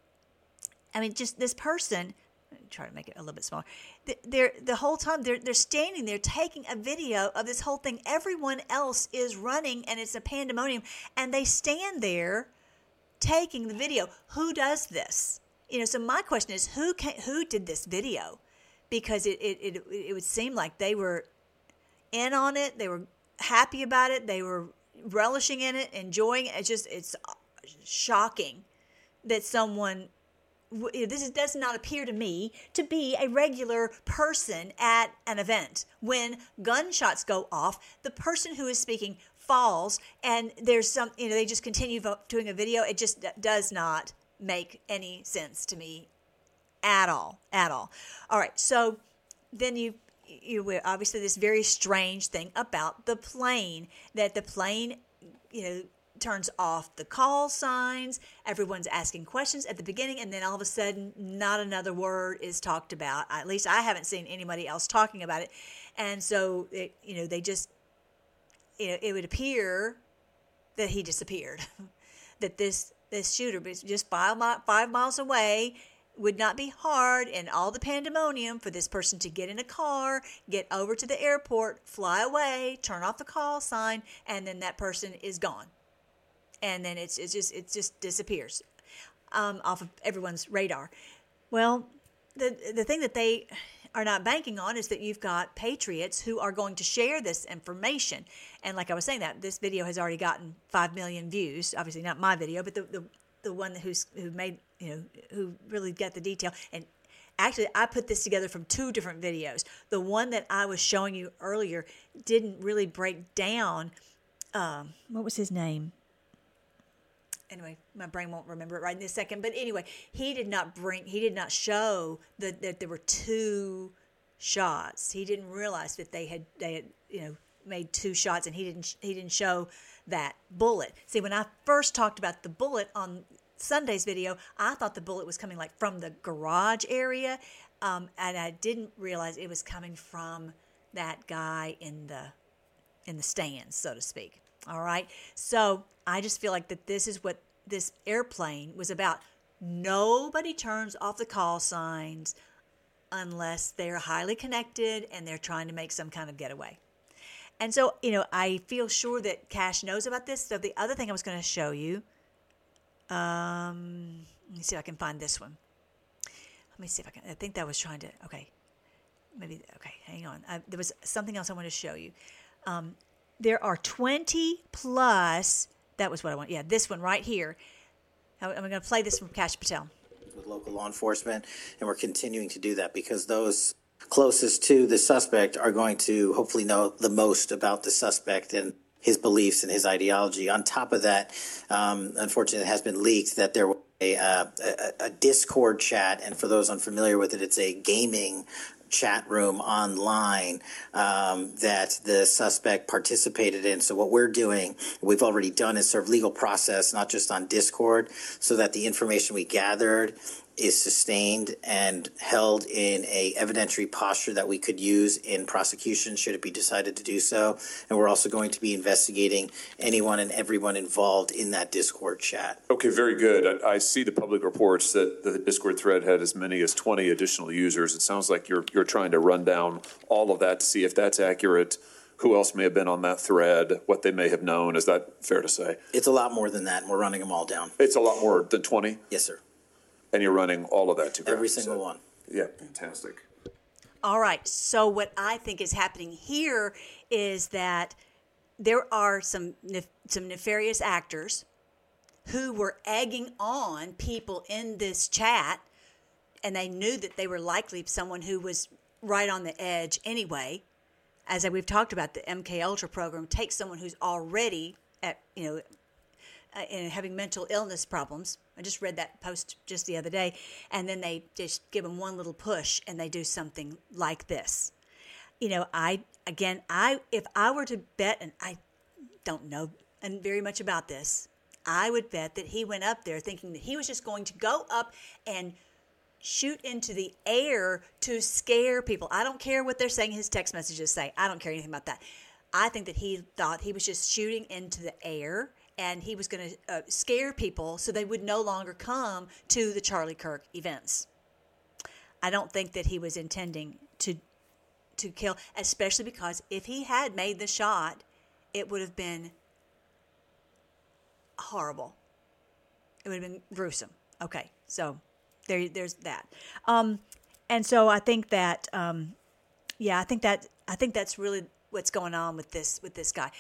I mean, just this person, try to make it a little bit smaller. They're, the whole time they're they're standing there taking a video of this whole thing. Everyone else is running, and it's a pandemonium, and they stand there taking the video. Who does this? You know. So my question is, who can, who did this video? Because it, it it it would seem like they were in on it. They were happy about it. They were relishing in it, enjoying it. It's just it's shocking that someone. This is, does not appear to me to be a regular person at an event. When gunshots go off, the person who is speaking falls, and there's some, you know, they just continue doing a video. It just does not make any sense to me at all, at all. All right, so then you, you obviously this very strange thing about the plane, that the plane, you know, turns off the call signs. Everyone's asking questions at the beginning, and then all of a sudden, not another word is talked about. At least I haven't seen anybody else talking about it. And so, it, you know, they just, you know, it would appear that he disappeared. That this this shooter was just five, five miles away. Would not be hard in all the pandemonium for this person to get in a car, get over to the airport, fly away, turn off the call sign, and then that person is gone. And then it's it's just it just disappears um, off of everyone's radar. Well, the the thing that they are not banking on is that you've got patriots who are going to share this information. And like I was saying, that this video has already gotten five million views. Obviously, not my video, but the the, the one who's who made you know who really got the detail. And actually, I put this together from two different videos. The one that I was showing you earlier didn't really break down. Um, what was his name? Anyway, my brain won't remember it right in this second. But anyway, he did not bring, he did not show that, that there were two shots. He didn't realize that they had, they had, you know, made two shots, and he didn't, he didn't show that bullet. See, when I first talked about the bullet on Sunday's video, I thought the bullet was coming like from the garage area, um, and I didn't realize it was coming from that guy in the, in the stands, so to speak. All right. So I just feel like that this is what this airplane was about. Nobody turns off the call signs unless they're highly connected and they're trying to make some kind of getaway. And so, you know, I feel sure that Cash knows about this. So the other thing I was going to show you, um, let me see if I can find this one. Let me see if I can. I think that was trying to, okay. Maybe, okay, hang on. I, there was something else I wanted to show you. Um, There are twenty plus, that was what I want, yeah, this one right here. I'm going to play this from Kash Patel. With local law enforcement, and we're continuing to do that because those closest to the suspect are going to hopefully know the most about the suspect and his beliefs and his ideology. On top of that, um, unfortunately, it has been leaked that there was a, uh, a, a Discord chat, and for those unfamiliar with it, it's a gaming chat room online um, that the suspect participated in. So what we're doing, we've already done, is serve legal process, not just on Discord, so that the information we gathered is sustained and held in a evidentiary posture that we could use in prosecution should it be decided to do so. And we're also going to be investigating anyone and everyone involved in that Discord chat. Okay, very good. I, I see the public reports that the Discord thread had as many as twenty additional users. It sounds like you're you're trying to run down all of that to see if that's accurate. Who else may have been on that thread, what they may have known. Is that fair to say? It's a lot more than that, and we're running them all down. It's a lot more than twenty? Yes, sir. And you're running all of that to ground. Every single one. Yeah, fantastic. All right. So what I think is happening here is that there are some nef- some nefarious actors who were egging on people in this chat, and they knew that they were likely someone who was right on the edge anyway. As we've talked about, the M K Ultra program takes someone who's already at, you know, uh, and having mental illness problems. I just read that post just the other day, and then they just give them one little push, and they do something like this. You know, I again, I if I were to bet, and I don't know and very much about this, I would bet that he went up there thinking that he was just going to go up and shoot into the air to scare people. I don't care what they're saying his text messages say. I don't care anything about that. I think that he thought he was just shooting into the air, and he was going to uh, scare people so they would no longer come to the Charlie Kirk events. I don't think that he was intending to to kill, especially because if he had made the shot, it would have been horrible. It would have been gruesome. Okay, so there, there's that. Um, and so I think that, um, yeah, I think that I think that's really what's going on with this with this guy.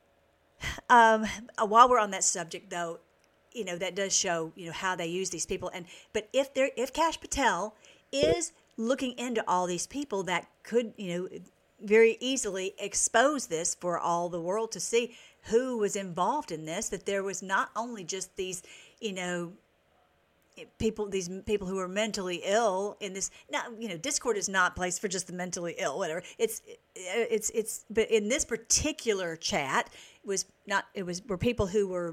Um, while we're on that subject, though, you know, that does show, you know, how they use these people. And but if there, if Kash Patel is looking into all these people, that could, you know, very easily expose this for all the world to see who was involved in this. That there was not only just these, you know, people, these people who are mentally ill in this. Now, you know, Discord is not a place for just the mentally ill, whatever. It's, it's, it's, but in this particular chat, it was not, it was, were people who were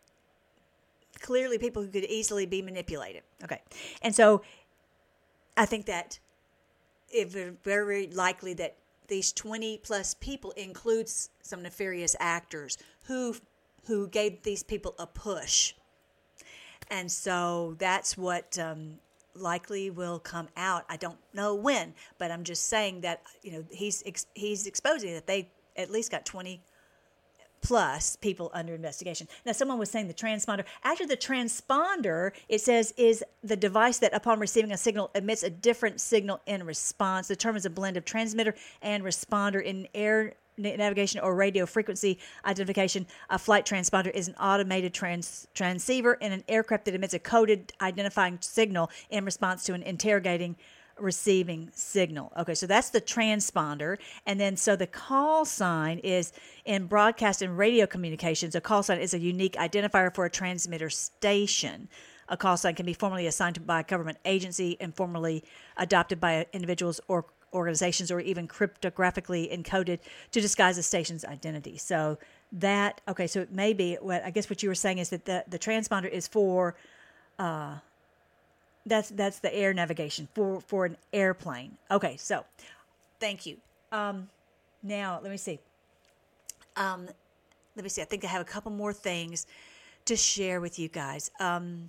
clearly people who could easily be manipulated. Okay. And so I think that it's very likely that these twenty plus people includes some nefarious actors who, who gave these people a push. And so that's what um, likely will come out. I don't know when, but I'm just saying that, you know, he's ex- he's exposing that they at least got twenty plus people under investigation. Now, someone was saying the transponder. Actually, the transponder, it says, is the device that upon receiving a signal emits a different signal in response. The term is a blend of transmitter and responder in air navigation or radio frequency identification. A flight transponder is an automated trans- transceiver in an aircraft that emits a coded identifying signal in response to an interrogating receiving signal. Okay, so that's the transponder. And then so the call sign is in broadcast and radio communications. A call sign is a unique identifier for a transmitter station. A call sign can be formally assigned by a government agency and formally adopted by individuals or organizations, or even cryptographically encoded to disguise a station's identity. So that, okay, so it may be, what I guess what you were saying is that the, the transponder is for, uh, that's that's the air navigation, for, for an airplane. Okay, so thank you. Um, now, let me see. Um, let me see. I think I have a couple more things to share with you guys. Um,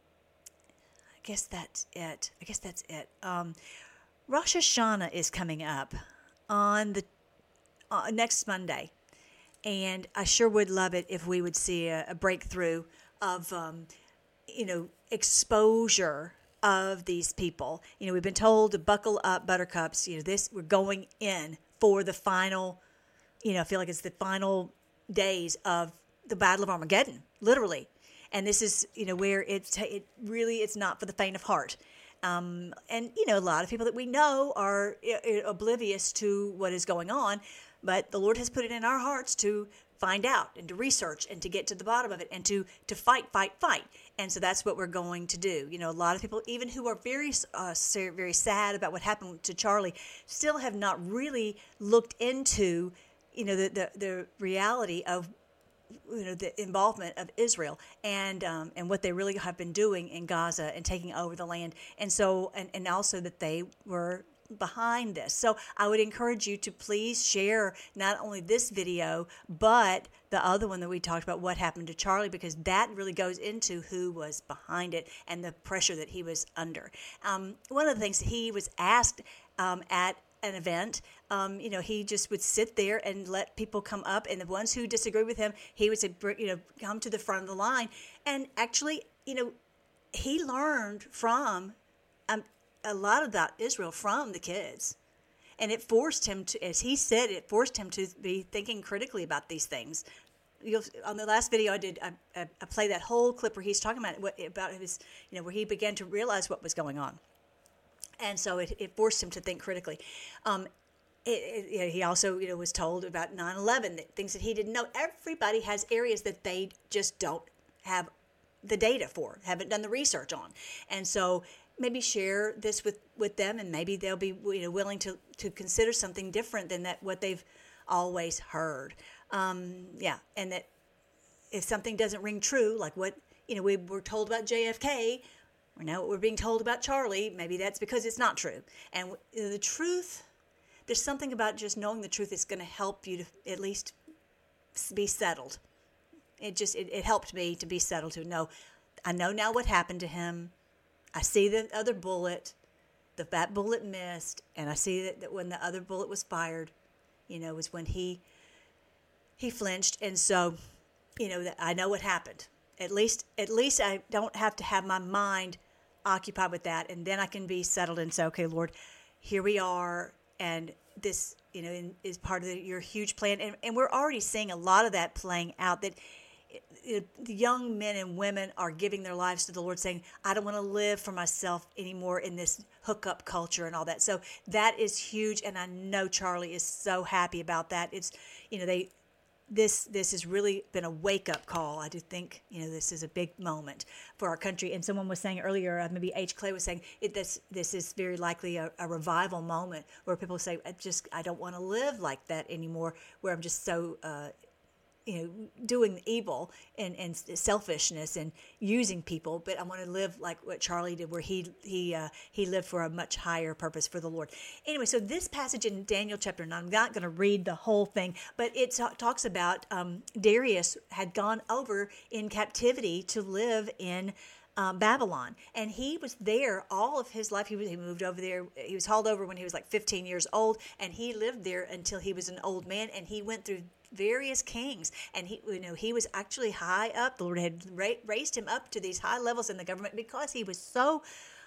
I guess that's it. I guess that's it. Um, Rosh Hashanah is coming up on the uh, next Monday, and I sure would love it if we would see a, a breakthrough of, um, you know, exposure of these people. You know, we've been told to buckle up, buttercups. You know, this we're going in for the final. You know, I feel like it's the final days of the Battle of Armageddon, literally, and this is, you know, where it's it really it's not for the faint of heart. Um, and, you know, a lot of people that we know are I- oblivious to what is going on, but the Lord has put it in our hearts to find out and to research and to get to the bottom of it and to, to fight, fight, fight. And so that's what we're going to do. You know, a lot of people, even who are very, uh, very sad about what happened to Charlie, still have not really looked into, you know, the, the, the reality of, you know, the involvement of Israel and um, and what they really have been doing in Gaza and taking over the land. And so, and, and also that they were behind this. So I would encourage you to please share not only this video, but the other one that we talked about, what happened to Charlie, because that really goes into who was behind it and the pressure that he was under. Um, one of the things he was asked um, at an event, um, you know, he just would sit there and let people come up, and the ones who disagreed with him, he would say, you know, come to the front of the line. And actually, you know, he learned from um, a lot about Israel from the kids. And it forced him to, as he said, it forced him to be thinking critically about these things. You'll, on the last video I did, I, I, I played that whole clip where he's talking about what, about his, you know, where he began to realize what was going on. And so it, it forced him to think critically. Um, it, it, you know, he also, you know, was told about nine eleven, that things that he didn't know. Everybody has areas that they just don't have the data for, haven't done the research on. And so maybe share this with, with them, and maybe they'll be, you know, willing to, to consider something different than that what they've always heard. Um, yeah, and that if something doesn't ring true, like what, you know, we were told about J F K, or now what we're being told about Charlie, maybe that's because it's not true. And you know, the truth, there's something about just knowing the truth that's going to help you to at least be settled. It just, it, it helped me to be settled, to know, I know now what happened to him. I see the other bullet, the that bullet missed, and I see that, that when the other bullet was fired, you know, was when he he flinched. And so, you know, that I know what happened. At least, at least I don't have to have my mind occupied with that, and then I can be settled and say, okay, Lord, here we are, and this, you know, is part of the, your huge plan. And, and we're already seeing a lot of that playing out, that it, the young men and women are giving their lives to the Lord, saying, I don't want to live for myself anymore in this hookup culture and all that. So that is huge, and I know Charlie is so happy about that. It's, you know, they this this has really been a wake-up call. I do think, you know, this is a big moment for our country. And someone was saying earlier, uh, maybe H. Clay was saying, it, this this is very likely a, a revival moment where people say, I just, I don't want to live like that anymore, where I'm just so, uh, you know, doing evil and, and selfishness and using people, but I want to live like what Charlie did, where he he uh, he lived for a much higher purpose for the Lord. Anyway, so this passage in Daniel chapter nine, I'm not going to read the whole thing, but it t- talks about um, Darius had gone over in captivity to live in Um, Babylon, and he was there all of his life. He, was, he moved over there. He was hauled over when he was like fifteen years old, and he lived there until he was an old man. And he went through various kings, and he, you know, he was actually high up. The Lord had ra- raised him up to these high levels in the government because he was so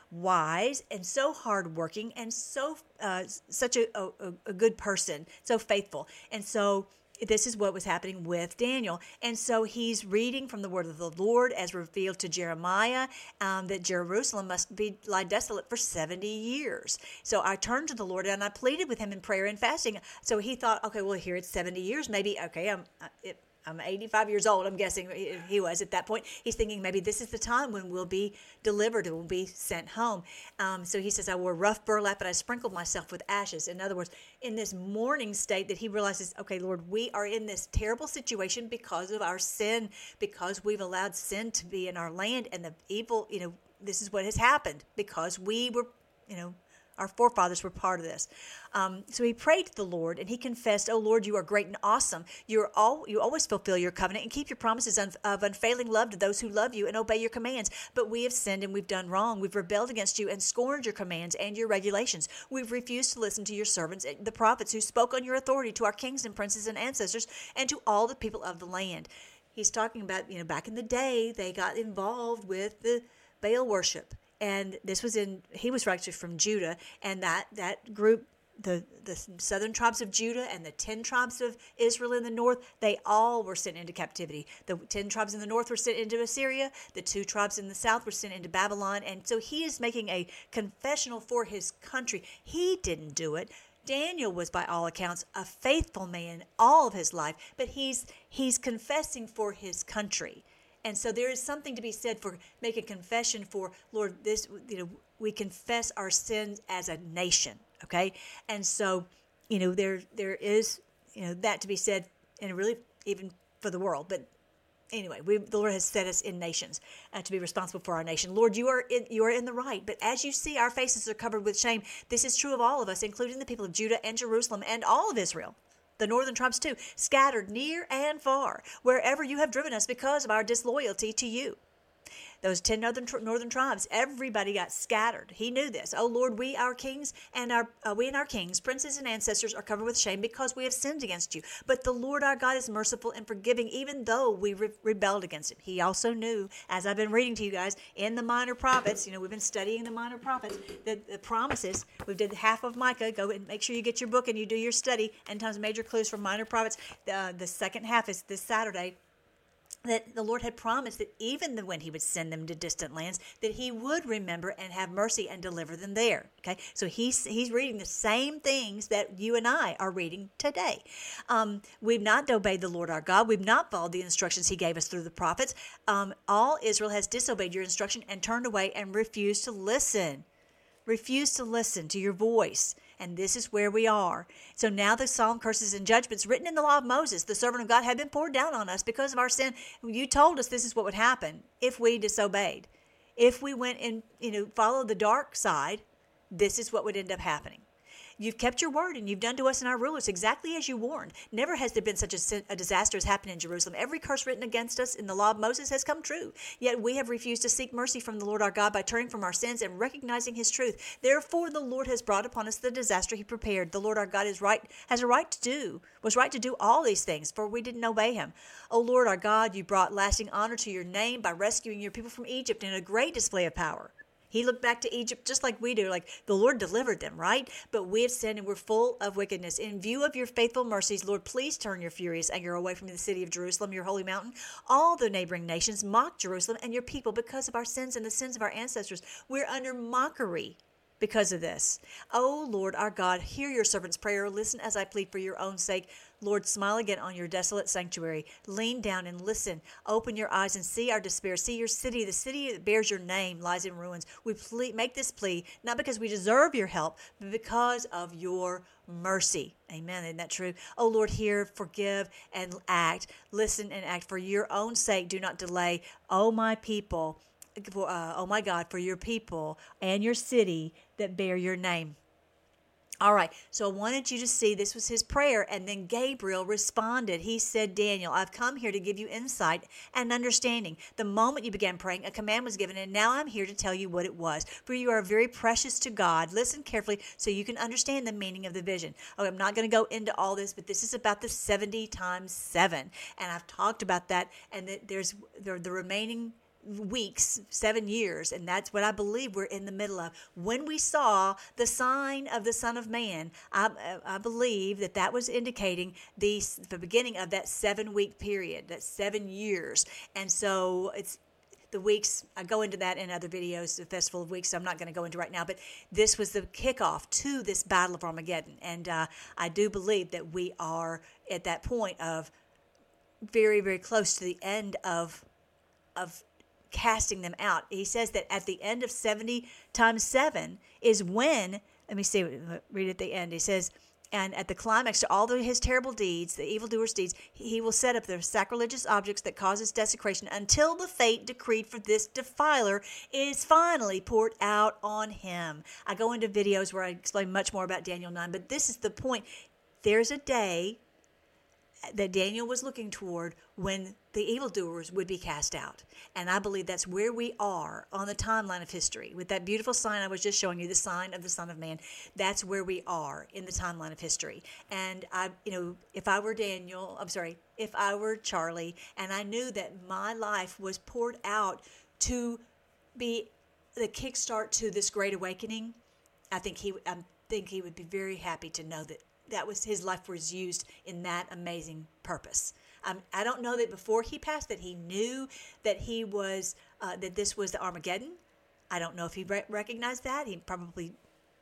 wise and so hardworking and so uh, such a, a, a good person, so faithful, and so. This is what was happening with Daniel. And so he's reading from the word of the Lord as revealed to Jeremiah, um, that Jerusalem must be lie desolate for seventy years. So I turned to the Lord and I pleaded with him in prayer and fasting. So he thought, okay, well, here it's seventy years. Maybe, okay, I'm, it, I'm eighty-five years old. I'm guessing he was at that point. He's thinking maybe this is the time when we'll be delivered and we'll be sent home. Um, so he says, I wore rough burlap and I sprinkled myself with ashes. In other words, in this mourning state that he realizes, okay, Lord, we are in this terrible situation because of our sin, because we've allowed sin to be in our land, and the evil, you know, this is what has happened because we were, you know, our forefathers were part of this. Um, so he prayed to the Lord, and he confessed, "Oh Lord, you are great and awesome. You are all you always fulfill your covenant and keep your promises of, of unfailing love to those who love you and obey your commands. But we have sinned and we've done wrong. We've rebelled against you and scorned your commands and your regulations. We've refused to listen to your servants, the prophets, who spoke on your authority to our kings and princes and ancestors and to all the people of the land." He's talking about, you know, back in the day, they got involved with the Baal worship. And this was in, he was actually from Judah, and that, that group, the, the southern tribes of Judah and the ten tribes of Israel in the north, they all were sent into captivity. The ten tribes in the north were sent into Assyria. The two tribes in the south were sent into Babylon. And so he is making a confessional for his country. He didn't do it. Daniel was, by all accounts, a faithful man all of his life, but he's he's confessing for his country. And so there is something to be said for making confession for, Lord, this, you know, we confess our sins as a nation, okay? And so, you know, there there is, you know, that to be said, and really even for the world. But anyway, we, the Lord has set us in nations uh, to be responsible for our nation. Lord, you are in, you are in the right. But as you see, our faces are covered with shame. This is true of all of us, including the people of Judah and Jerusalem and all of Israel. The northern tribes too, scattered near and far, wherever you have driven us because of our disloyalty to you. Those ten northern northern tribes, everybody got scattered. He knew this. Oh Lord, we our kings and our uh, we and our kings, princes and ancestors are covered with shame because we have sinned against you. But the Lord our God is merciful and forgiving, even though we re- rebelled against him. He also knew, as I've been reading to you guys in the Minor Prophets. You know, we've been studying the Minor Prophets. The, the promises. We did half of Micah. Go and make sure you get your book and you do your study. End times major clues from Minor Prophets. The, the second half is this Saturday. That the Lord had promised that even when he would send them to distant lands, that he would remember and have mercy and deliver them there. Okay, so he's he's reading the same things that you and I are reading today. Um, we've not obeyed the Lord our God. We've not followed the instructions he gave us through the prophets. Um, all Israel has disobeyed your instruction and turned away and refused to listen. Refused to listen to your voice. And this is where we are. So now the solemn curses and judgments written in the law of Moses, the servant of God, have been poured down on us because of our sin. You told us this is what would happen if we disobeyed. If we went and, you know, followed the dark side, this is what would end up happening. You've kept your word, and you've done to us and our rulers exactly as you warned. Never has there been such a, a disaster as happened in Jerusalem. Every curse written against us in the law of Moses has come true. Yet we have refused to seek mercy from the Lord our God by turning from our sins and recognizing his truth. Therefore the Lord has brought upon us the disaster he prepared. The Lord our God is right, has a right to do, was right to do all these things, for we didn't obey him. O Lord our God, you brought lasting honor to your name by rescuing your people from Egypt in a great display of power. He looked back to Egypt just like we do, like the Lord delivered them, right? But we have sinned and we're full of wickedness. In view of your faithful mercies, Lord, please turn your furious anger away from the city of Jerusalem, your holy mountain. All the neighboring nations mock Jerusalem and your people because of our sins and the sins of our ancestors. We're under mockery because of this. Oh, Lord, our God, hear your servant's prayer. Listen as I plead for your own sake. Lord, smile again on your desolate sanctuary. Lean down and listen. Open your eyes and see our despair. See your city. The city that bears your name lies in ruins. We plead, make this plea, not because we deserve your help, but because of your mercy. Amen. Isn't that true? Oh, Lord, hear, forgive, and act. Listen and act. For your own sake, do not delay. Oh, my people, for, uh, oh, my God, for your people and your city that bear your name. All right, so I wanted you to see this was his prayer, and then Gabriel responded. He said, Daniel, I've come here to give you insight and understanding. The moment you began praying, a command was given, and now I'm here to tell you what it was. For you are very precious to God. Listen carefully so you can understand the meaning of the vision. Okay, I'm not going to go into all this, but this is about the seventy times seven, and I've talked about that, and that there's there, the remaining weeks, seven years, and that's what I believe we're in the middle of. When we saw the sign of the Son of Man, I, I believe that that was indicating the, the beginning of that seven-week period, that seven years. And so it's the weeks, I go into that in other videos, the Festival of Weeks, so I'm not going to go into right now, but this was the kickoff to this Battle of Armageddon. And uh, I do believe that we are at that point of very, very close to the end of of casting them out. He says that at the end of seventy times seven is when, let me see, read at the end. He says, and at the climax to all the, his terrible deeds, the evildoers' deeds, he will set up the sacrilegious objects that causes desecration until the fate decreed for this defiler is finally poured out on him. I go into videos where I explain much more about Daniel nine, but this is the point. There's a day that Daniel was looking toward when the evildoers would be cast out. And I believe that's where we are on the timeline of history. With that beautiful sign I was just showing you, the sign of the Son of Man, that's where we are in the timeline of history. And I, you know, if I were Daniel, I'm sorry, if I were Charlie, and I knew that my life was poured out to be the kickstart to this great awakening, I think he, I think he would be very happy to know that that was his life was used in that amazing purpose. Um, I don't know that before he passed that he knew that he was uh, that this was the Armageddon. I don't know if he re- recognized that. He probably,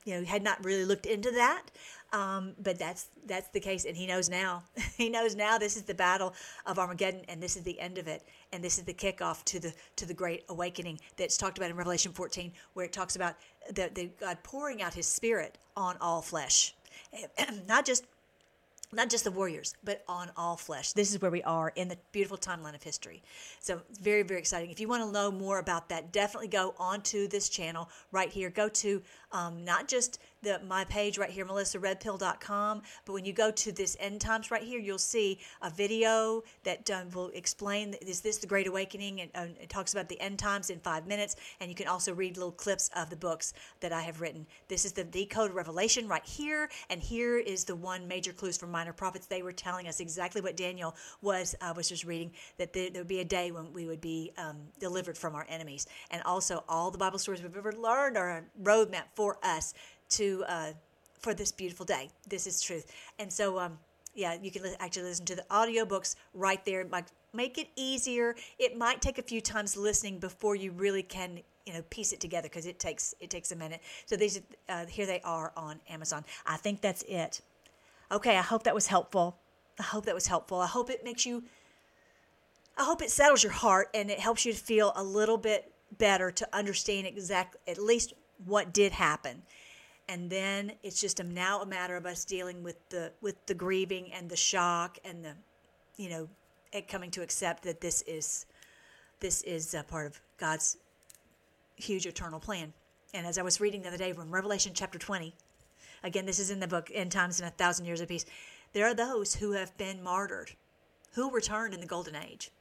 you know, had not really looked into that. Um, but that's that's the case, and he knows now. He knows now this is the battle of Armageddon, and this is the end of it, and this is the kickoff to the to the great awakening that's talked about in Revelation fourteen, where it talks about the, the God pouring out His Spirit on all flesh, not just not just the warriors, but on all flesh. This is where we are in the beautiful timeline of history. So very, very exciting. If you want to know more about that, definitely go onto this channel right here. Go to um, not just the my page right here, melissa red pill dot com, but when you go to this End Times right here, you'll see a video that um, will explain, is this the Great Awakening? And uh, it talks about the End Times in five minutes, and you can also read little clips of the books that I have written. This is the Decode of Revelation right here, and here is the one major clues for minor prophets. They were telling us exactly what Daniel was, I was just reading, that there, there would be a day when we would be um, delivered from our enemies. And also all the Bible stories we've ever learned are a roadmap for us to uh, for this beautiful day. This is truth. And so, um, yeah, you can li- actually listen to the audiobooks right there. Like, make it easier. It might take a few times listening before you really can, you know, piece it together, because it takes it takes a minute. So these uh, here they are on Amazon. I think that's it. Okay, I hope that was helpful. I hope that was helpful. I hope it makes you, I hope it settles your heart and it helps you to feel a little bit better, to understand exactly, at least what did happen. And then it's just a, now a matter of us dealing with the with the grieving and the shock and the, you know, it coming to accept that this is this is a part of God's huge eternal plan. And as I was reading the other day from Revelation chapter twenty, again, this is in the book End Times and a Thousand Years of Peace, there are those who have been martyred, who returned in the Golden Age.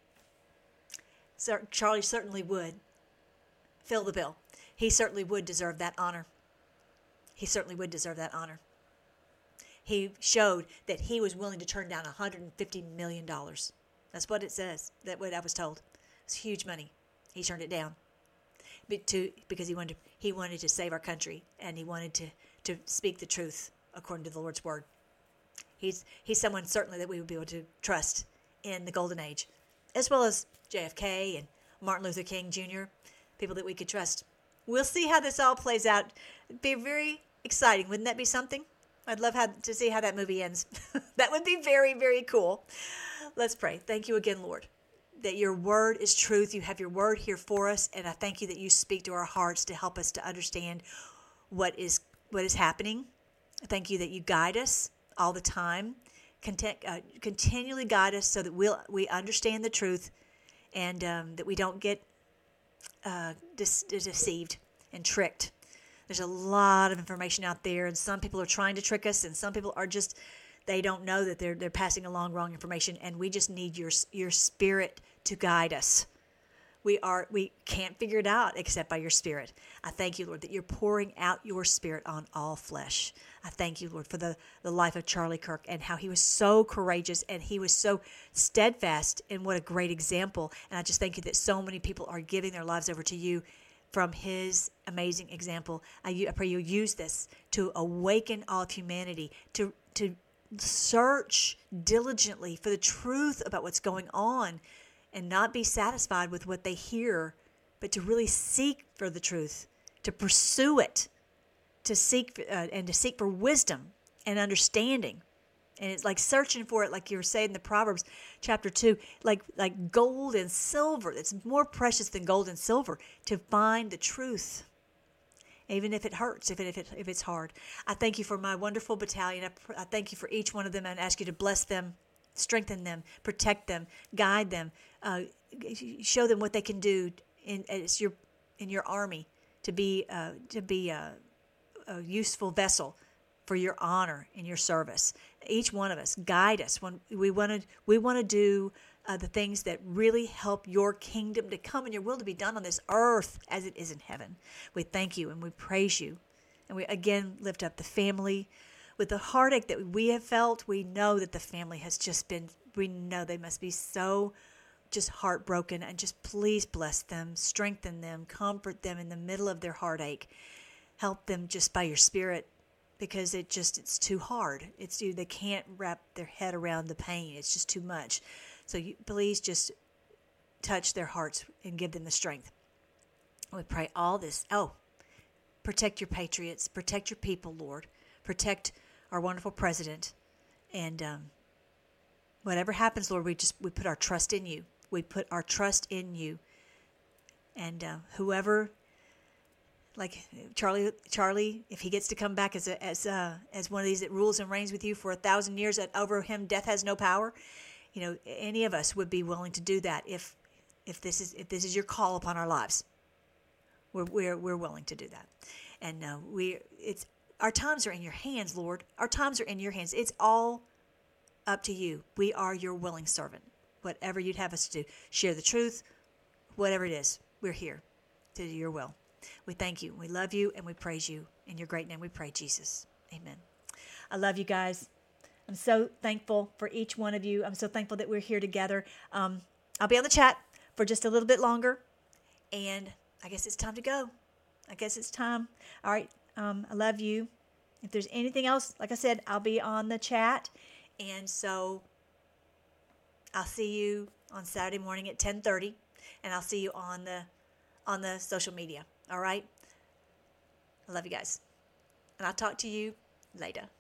So Charlie certainly would fill the bill. He certainly would deserve that honor. He certainly would deserve that honor. He showed that he was willing to turn down one hundred fifty million dollars. That's what it says. That's what I was told. It's huge money. He turned it down, but to because he wanted to, he wanted to save our country, and he wanted to, to speak the truth according to the Lord's word. He's he's someone certainly that we would be able to trust in the Golden Age, as well as J F K and Martin Luther King Junior, people that we could trust. We'll see how this all plays out. It'd be very exciting. Wouldn't that be something? I'd love how, to see how that movie ends. That would be very, very cool. Let's pray. Thank you again, Lord, that your word is truth. You have your word here for us, and I thank you that you speak to our hearts to help us to understand what is what is happening. I thank you that you guide us all the time, Content, uh, continually guide us so that we'll, we understand the truth, and um, that we don't get uh, dis- deceived and tricked. There's a lot of information out there, and some people are trying to trick us, and some people are just, they don't know that they're they're passing along wrong information, and we just need your your spirit to guide us. We are we can't figure it out except by your spirit. I thank you, Lord, that you're pouring out your spirit on all flesh. I thank you, Lord, for the, the life of Charlie Kirk and how he was so courageous and he was so steadfast, and what a great example. And I just thank you that so many people are giving their lives over to you from his amazing example. I, I pray you'll use this to awaken all of humanity, to to search diligently for the truth about what's going on, and not be satisfied with what they hear, but to really seek for the truth, to pursue it, to seek uh, and to seek for wisdom and understanding. And it's like searching for it, like you were saying in the Proverbs chapter two, like like gold and silver. It's more precious than gold and silver to find the truth, even if it hurts, if it, if it if it's hard. I thank you for my wonderful battalion. I, pr- I thank you for each one of them, and ask you to bless them, strengthen them, protect them, guide them, uh, show them what they can do in as your in your army to be uh, to be a, a useful vessel for your honor and your service. Each one of us, guide us when we want to. We want to do uh, the things that really help your kingdom to come and your will to be done on this earth as it is in heaven. We thank you and we praise you, and we again lift up the family. With the heartache that we have felt, we know that the family has just been. We know they must be so just heartbroken, and just please bless them, strengthen them, comfort them in the middle of their heartache. Help them just by your Spirit, because it just it's too hard. It's they can't wrap their head around the pain. It's just too much. So you, please just touch their hearts and give them the strength. We pray all this. Oh, protect your patriots, protect your people, Lord. Protect our wonderful president. And um, whatever happens, Lord, we just we put our trust in you. We put our trust in you. And uh, whoever, like Charlie, Charlie, if he gets to come back as a, as uh, as one of these that rules and reigns with you for a thousand years, that over him death has no power. You know, any of us would be willing to do that if if this is if this is your call upon our lives. We're we're we're willing to do that, and uh, we it's our times are in your hands, Lord. Our times are in your hands. It's all up to you. We are your willing servant. Whatever you'd have us to do, share the truth, whatever it is, we're here to do your will. We thank you. We love you, and we praise you. In your great name we pray, Jesus. Amen. I love you guys. I'm so thankful for each one of you. I'm so thankful that we're here together. Um, I'll be on the chat for just a little bit longer, and I guess it's time to go. I guess it's time. All right. Um, I love you. If there's anything else, like I said, I'll be on the chat, and so I'll see you on Saturday morning at ten thirty, and I'll see you on the on the social media. All right? I love you guys. And I'll talk to you later.